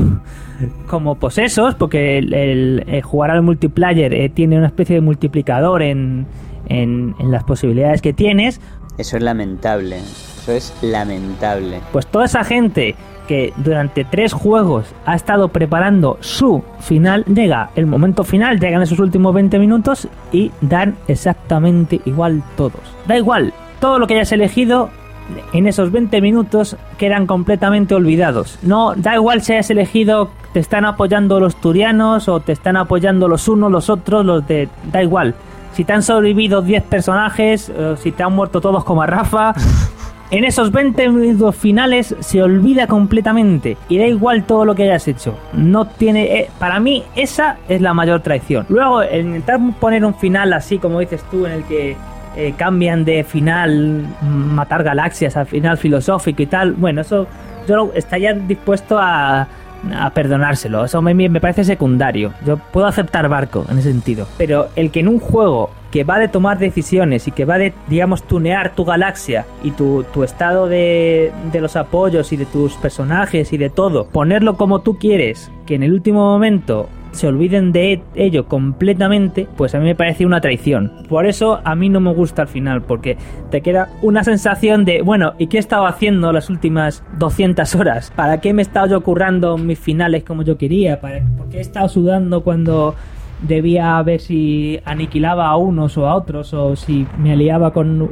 como posesos, porque el jugar al multiplayer tiene una especie de multiplicador en las posibilidades que tienes. Eso es lamentable. Eso es lamentable. Pues toda esa gente que durante 3 juegos ha estado preparando su final, llega el momento final, llegan esos últimos 20 minutos y dan exactamente igual todos. Da igual, todo lo que hayas elegido en esos 20 minutos quedan completamente olvidados. No, da igual si hayas elegido, te están apoyando los turianos o te están apoyando los unos, los otros, da igual. Si te han sobrevivido 10 personajes, si te han muerto todos como a Rafa, en esos 20 minutos finales se olvida completamente y da igual todo lo que hayas hecho. No tiene, para mí esa es la mayor traición. Luego, el intentar poner un final así como dices tú, en el que cambian de final matar galaxias a final filosófico y tal, bueno, eso yo estaría dispuesto a perdonárselo. Eso me parece secundario. Yo puedo aceptar barco en ese sentido, pero el que en un juego que va de tomar decisiones y que va de, digamos, tunear tu galaxia y tu estado de los apoyos y de tus personajes y de todo, ponerlo como tú quieres, que en el último momento se olviden de ello completamente, pues a mí me parece una traición. Por eso a mí no me gusta el final, porque te queda una sensación de, bueno, ¿y qué he estado haciendo las últimas 200 horas? ¿Para qué me he estado yo currando mis finales como yo quería? ¿Por qué he estado sudando cuando debía ver si aniquilaba a unos o a otros, o si me aliaba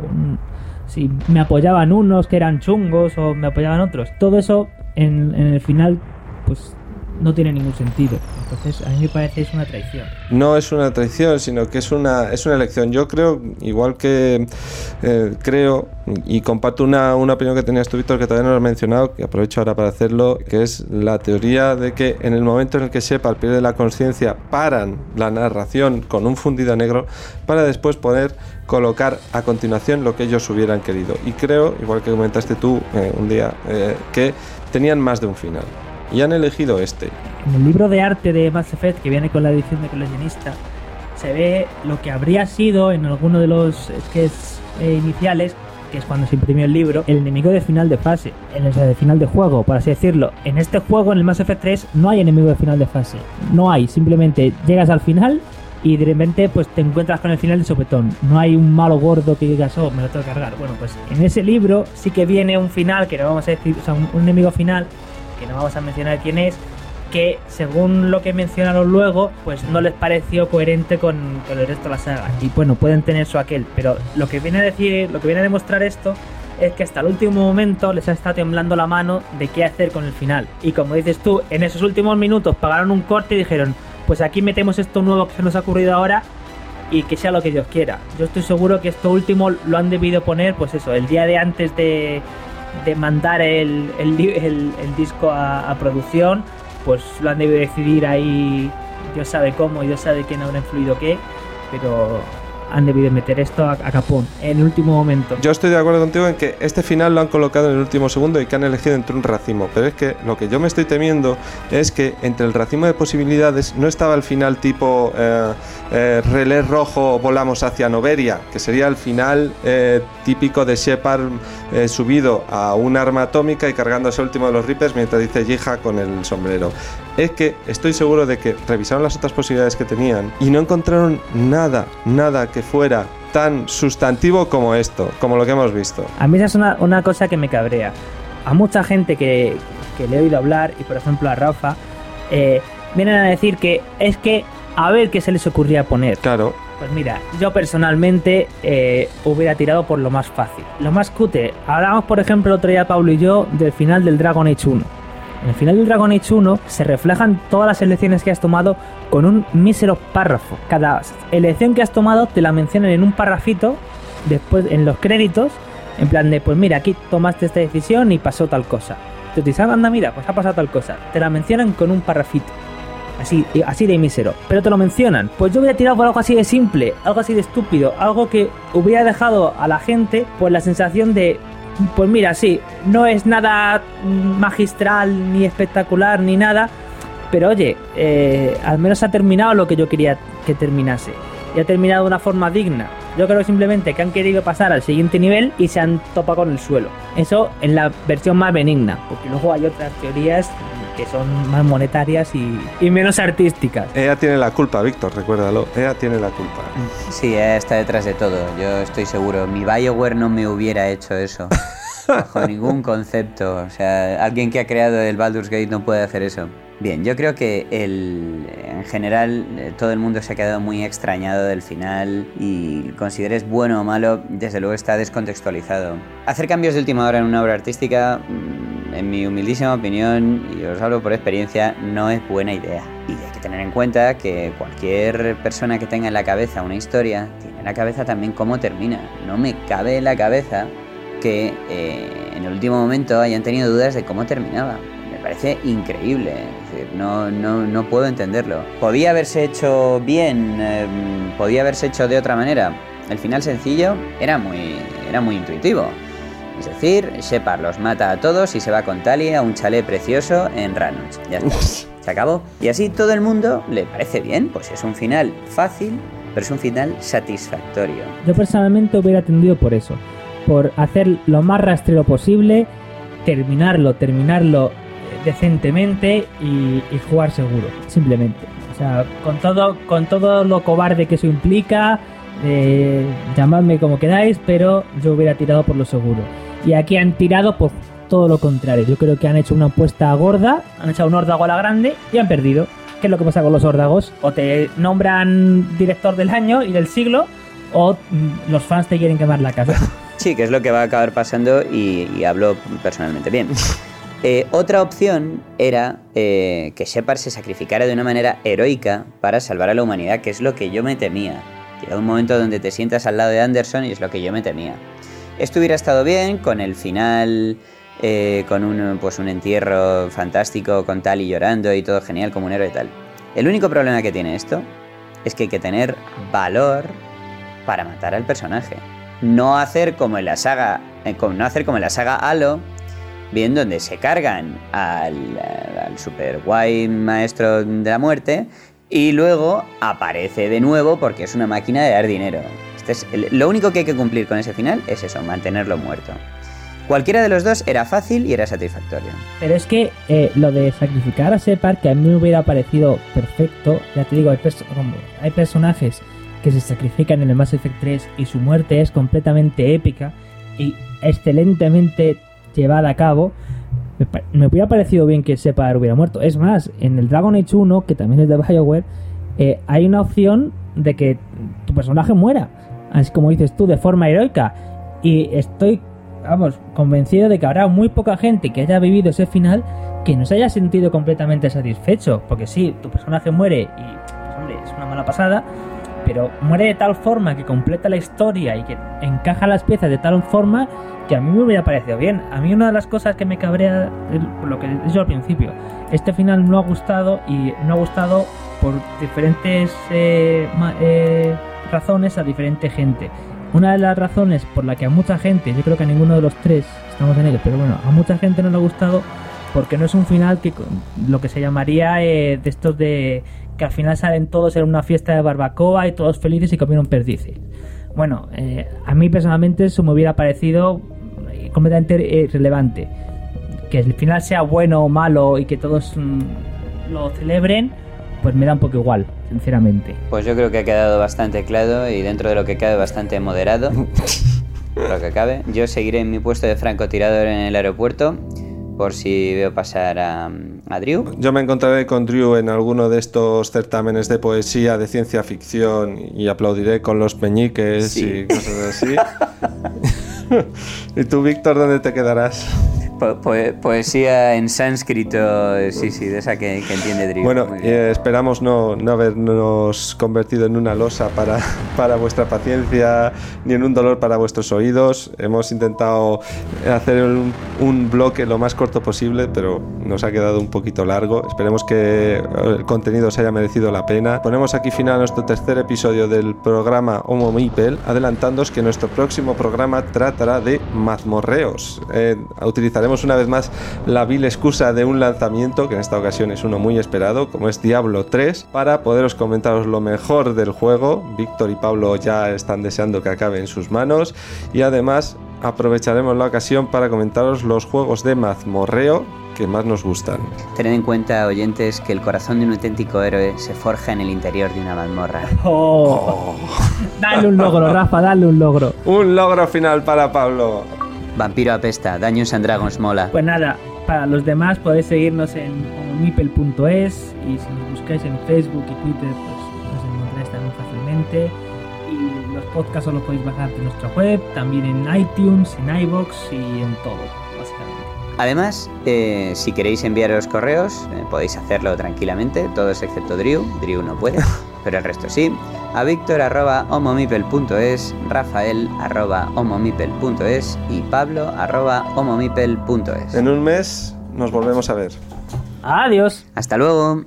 si me apoyaban unos que eran chungos o me apoyaban otros? Todo eso en el final pues no tiene ningún sentido. Entonces a mí me parece es una traición. No es una traición, sino que es una elección. Yo creo, igual que creo y comparto una opinión que tenías tú, Víctor, que todavía no lo has mencionado, que aprovecho ahora para hacerlo, que es la teoría de que en el momento en el que Shepard pierde la conciencia, paran la narración con un fundido negro para después poder colocar a continuación lo que ellos hubieran querido. Y creo, igual que comentaste tú un día, que tenían más de un final. Y han elegido este. En el libro de arte de Mass Effect, que viene con la edición de coleccionista, se ve lo que habría sido en alguno de los sketches iniciales, que es cuando se imprimió el libro, el enemigo de final de fase, de final de juego, por así decirlo. En este juego, en el Mass Effect 3, no hay enemigo de final de fase. No hay, simplemente llegas al final y de repente pues te encuentras con el final de sopetón. No hay un malo gordo que digas, oh, me lo tengo que cargar. Bueno, pues en ese libro sí que viene un final, que no vamos a decir, o sea, un enemigo final, que no vamos a mencionar quién es, que según lo que mencionaron luego, pues no les pareció coherente con el resto de la saga. Y bueno, pueden tener su aquel, pero lo que viene a decir, lo que viene a demostrar esto es que hasta el último momento les ha estado temblando la mano de qué hacer con el final. Y como dices tú, en esos últimos minutos pagaron un corte y dijeron, pues aquí metemos esto nuevo que se nos ha ocurrido ahora y que sea lo que Dios quiera. Yo estoy seguro que esto último lo han debido poner, pues eso, el día de antes de mandar el disco a producción, pues lo han debido decidir ahí, Dios sabe cómo y Dios sabe quién habrá influido qué, pero han debido meter esto a capón en el último momento. Yo estoy de acuerdo contigo en que este final lo han colocado en el último segundo y que han elegido entre un racimo, pero es que lo que yo me estoy temiendo es que entre el racimo de posibilidades no estaba el final tipo relé rojo, volamos hacia Noveria, que sería el final típico de Shepard subido a un arma atómica y cargándose el último de los Reapers mientras dice Yija con el sombrero. Es que estoy seguro de que revisaron las otras posibilidades que tenían y no encontraron nada que fuera tan sustantivo como esto, como lo que hemos visto. A mí esa es una cosa que me cabrea. A mucha gente que le he oído hablar, y por ejemplo a Rafa, vienen a decir que es que a ver qué se les ocurría poner. Claro. Pues mira, yo personalmente hubiera tirado por lo más fácil, lo más cutre. Hablábamos, por ejemplo, el otro día Pablo y yo del final del Dragon Age 1. En el final del Dragon Age 1 se reflejan todas las elecciones que has tomado con un mísero párrafo. Cada elección que has tomado te la mencionan en un parrafito, después en los créditos, en plan de, pues mira, aquí tomaste esta decisión y pasó tal cosa. Te dicen, anda, mira, pues ha pasado tal cosa. Te la mencionan con un parrafito. Así de mísero. Pero te lo mencionan. Pues yo hubiera tirado por algo así de simple, algo así de estúpido, algo que hubiera dejado a la gente pues la sensación de, pues mira, sí, no es nada magistral, ni espectacular, ni nada, pero oye, al menos ha terminado lo que yo quería que terminase. Y ha terminado de una forma digna. Yo creo simplemente que han querido pasar al siguiente nivel y se han topado con el suelo. Eso en la versión más benigna, porque luego hay otras teorías que son más monetarias y menos artísticas. Ella tiene la culpa, Víctor, recuérdalo. Ella tiene la culpa. Sí, ella está detrás de todo. Yo estoy seguro. Mi BioWare no me hubiera hecho eso. Bajo ningún concepto. O sea, alguien que ha creado el Baldur's Gate no puede hacer eso. Bien, yo creo que en general todo el mundo se ha quedado muy extrañado del final y consideres bueno o malo, desde luego está descontextualizado. Hacer cambios de última hora en una obra artística, en mi humildísima opinión, y os hablo por experiencia, no es buena idea. Y hay que tener en cuenta que cualquier persona que tenga en la cabeza una historia, tiene en la cabeza también cómo termina. No me cabe en la cabeza que en el último momento hayan tenido dudas de cómo terminaba. Me parece increíble, es decir, no puedo entenderlo. ¿Podía haberse hecho bien? ¿Podía haberse hecho de otra manera? El final sencillo era muy intuitivo. Es decir, Shepard los mata a todos y se va con Tali a un chalet precioso en Rannoch. Ya está, se acabó. Y así todo el mundo le parece bien, pues es un final fácil, pero es un final satisfactorio. Yo personalmente hubiera tendido por eso, por hacer lo más rastrero posible, terminarlo decentemente y jugar seguro, simplemente. O sea, con todo lo cobarde que eso implica, llamadme como queráis, pero yo hubiera tirado por lo seguro. Y aquí han tirado por todo lo contrario. Yo creo que han hecho una apuesta gorda, han echado un órdago a la grande y han perdido. ¿Qué es lo que pasa con los órdagos? O te nombran director del año y del siglo, o los fans te quieren quemar la casa. Sí, que es lo que va a acabar pasando y hablo personalmente bien. Otra opción era que Shepard se sacrificara de una manera heroica para salvar a la humanidad, que es lo que yo me temía. Llega un momento donde te sientas al lado de Anderson y es lo que yo me temía. Esto hubiera estado bien con el final, con un entierro fantástico, con Tali llorando y todo genial como un héroe y tal. El único problema que tiene esto es que hay que tener valor para matar al personaje. No hacer como en la saga Halo, bien, donde se cargan al super guay maestro de la muerte y luego aparece de nuevo porque es una máquina de dar dinero. Lo único que hay que cumplir con ese final es eso, mantenerlo muerto. Cualquiera de los dos era fácil y era satisfactorio. Pero es que lo de sacrificar a Shepard, que a mí me hubiera parecido perfecto, ya te digo, hay personajes que se sacrifican en el Mass Effect 3 y su muerte es completamente épica y excelentemente llevada a cabo. Me hubiera parecido bien que Shepard hubiera muerto. Es más, en el Dragon Age 1, que también es de BioWare, hay una opción de que tu personaje muera, así como dices tú, de forma heroica. Y estoy, convencido de que habrá muy poca gente que haya vivido ese final que no se haya sentido completamente satisfecho. Porque sí, tu personaje muere y, pues hombre, es una mala pasada, pero muere de tal forma que completa la historia y que encaja las piezas de tal forma que a mí me hubiera parecido bien. A mí una de las cosas que me cabrea, lo que he dicho al principio, este final no ha gustado, y no ha gustado por diferentes razones a diferente gente. Una de las razones por la que a mucha gente, yo creo que a ninguno de los tres estamos en ello, pero bueno, a mucha gente no le ha gustado porque no es un final que lo que se llamaría de estos de que al final salen todos en una fiesta de barbacoa y todos felices y comieron perdices. Bueno, a mí personalmente eso me hubiera parecido completamente irrelevante. Que el final sea bueno o malo y que todos lo celebren, pues me da un poco igual, sinceramente. Pues yo creo que ha quedado bastante claro y dentro de lo que cabe bastante moderado. Lo que cabe. Yo seguiré en mi puesto de francotirador en el aeropuerto por si veo pasar a Drew. Yo me encontraré con Drew en alguno de estos certámenes de poesía, de ciencia ficción, y aplaudiré con los peñiques, sí, y cosas así. ¿Y tú, Víctor, dónde te quedarás? Poesía en sánscrito, sí, de esa que entiende Drew. Bueno, esperamos no habernos convertido en una losa para vuestra paciencia, ni en un dolor para vuestros oídos. Hemos intentado hacer un bloque lo más corto posible, pero nos ha quedado un poquito largo. Esperemos que el contenido se haya merecido la pena. Ponemos aquí fin a nuestro tercer episodio del programa Homo Meeple, adelantándoos que nuestro próximo programa tratará de mazmorreos. Utilizaremos una vez más la vil excusa de un lanzamiento, que en esta ocasión es uno muy esperado, como es Diablo 3, para poderos comentaros lo mejor del juego. Víctor y Pablo ya están deseando que acabe en sus manos, y además aprovecharemos la ocasión para comentaros los juegos de mazmorreo que más nos gustan. Tened en cuenta, oyentes, que el corazón de un auténtico héroe se forja en el interior de una mazmorra. Dale un logro, Rafa, dale un logro. Un logro final para Pablo. Vampiro apesta, Dungeons and Dragons mola. Pues nada, para los demás podéis seguirnos en homomeeple.es, y si nos buscáis en Facebook y Twitter, pues nos encontráis también fácilmente. Y los podcasts os los podéis bajar de nuestra web, también en iTunes, en iVoox y en todo, básicamente. Además, si queréis enviaros correos, podéis hacerlo tranquilamente, todos excepto Drew. Drew no puede, pero el resto sí. A Víctor@homomeeple.es, Rafael@homomeeple.es y Pablo@homomeeple.es. En un mes nos volvemos a ver. Adiós. Hasta luego.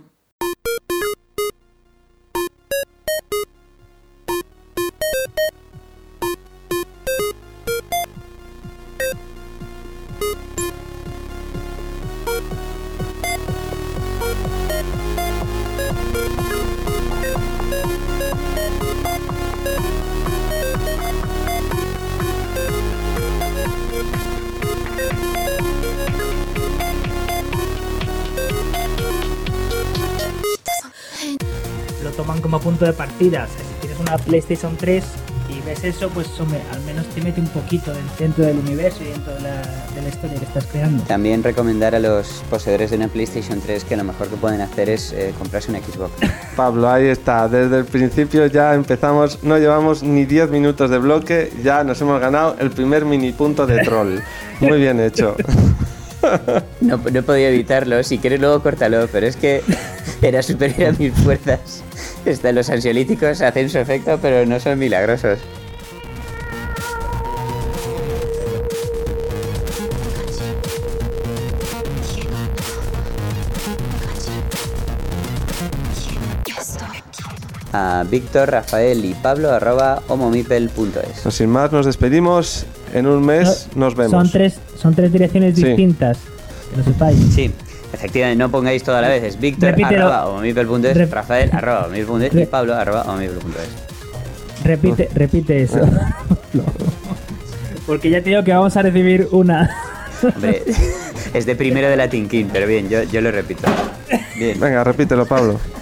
Lo toman como punto de partida. O sea, si tienes una PlayStation 3 y ves eso, pues hombre, al menos te mete un poquito dentro del universo y dentro de la historia que estás creando. También recomendar a los poseedores de una PlayStation 3 que lo mejor que pueden hacer es comprarse una Xbox. Pablo, ahí está. Desde el principio ya empezamos, no llevamos ni 10 minutos de bloque, ya nos hemos ganado el primer mini punto de troll. Muy bien hecho. No he podido evitarlo, si quieres luego córtalo, pero es que era superior a mis fuerzas. Los ansiolíticos hacen su efecto, pero no son milagrosos. A Víctor, Rafael y Pablo @homomeeple.es. Pues sin más, nos despedimos. En un mes nos vemos. Son tres direcciones distintas, que lo sepáis. Sí, efectivamente, no pongáis todo a la vez. Es Víctor @homomeeple.es, Rafael @homomeeple.es y Pablo @homomeeple.es. Repite eso. No. Porque ya te digo que vamos a recibir una... Hombre, es de primero de Latin King, pero bien, yo lo repito. Bien. Venga, repítelo, Pablo.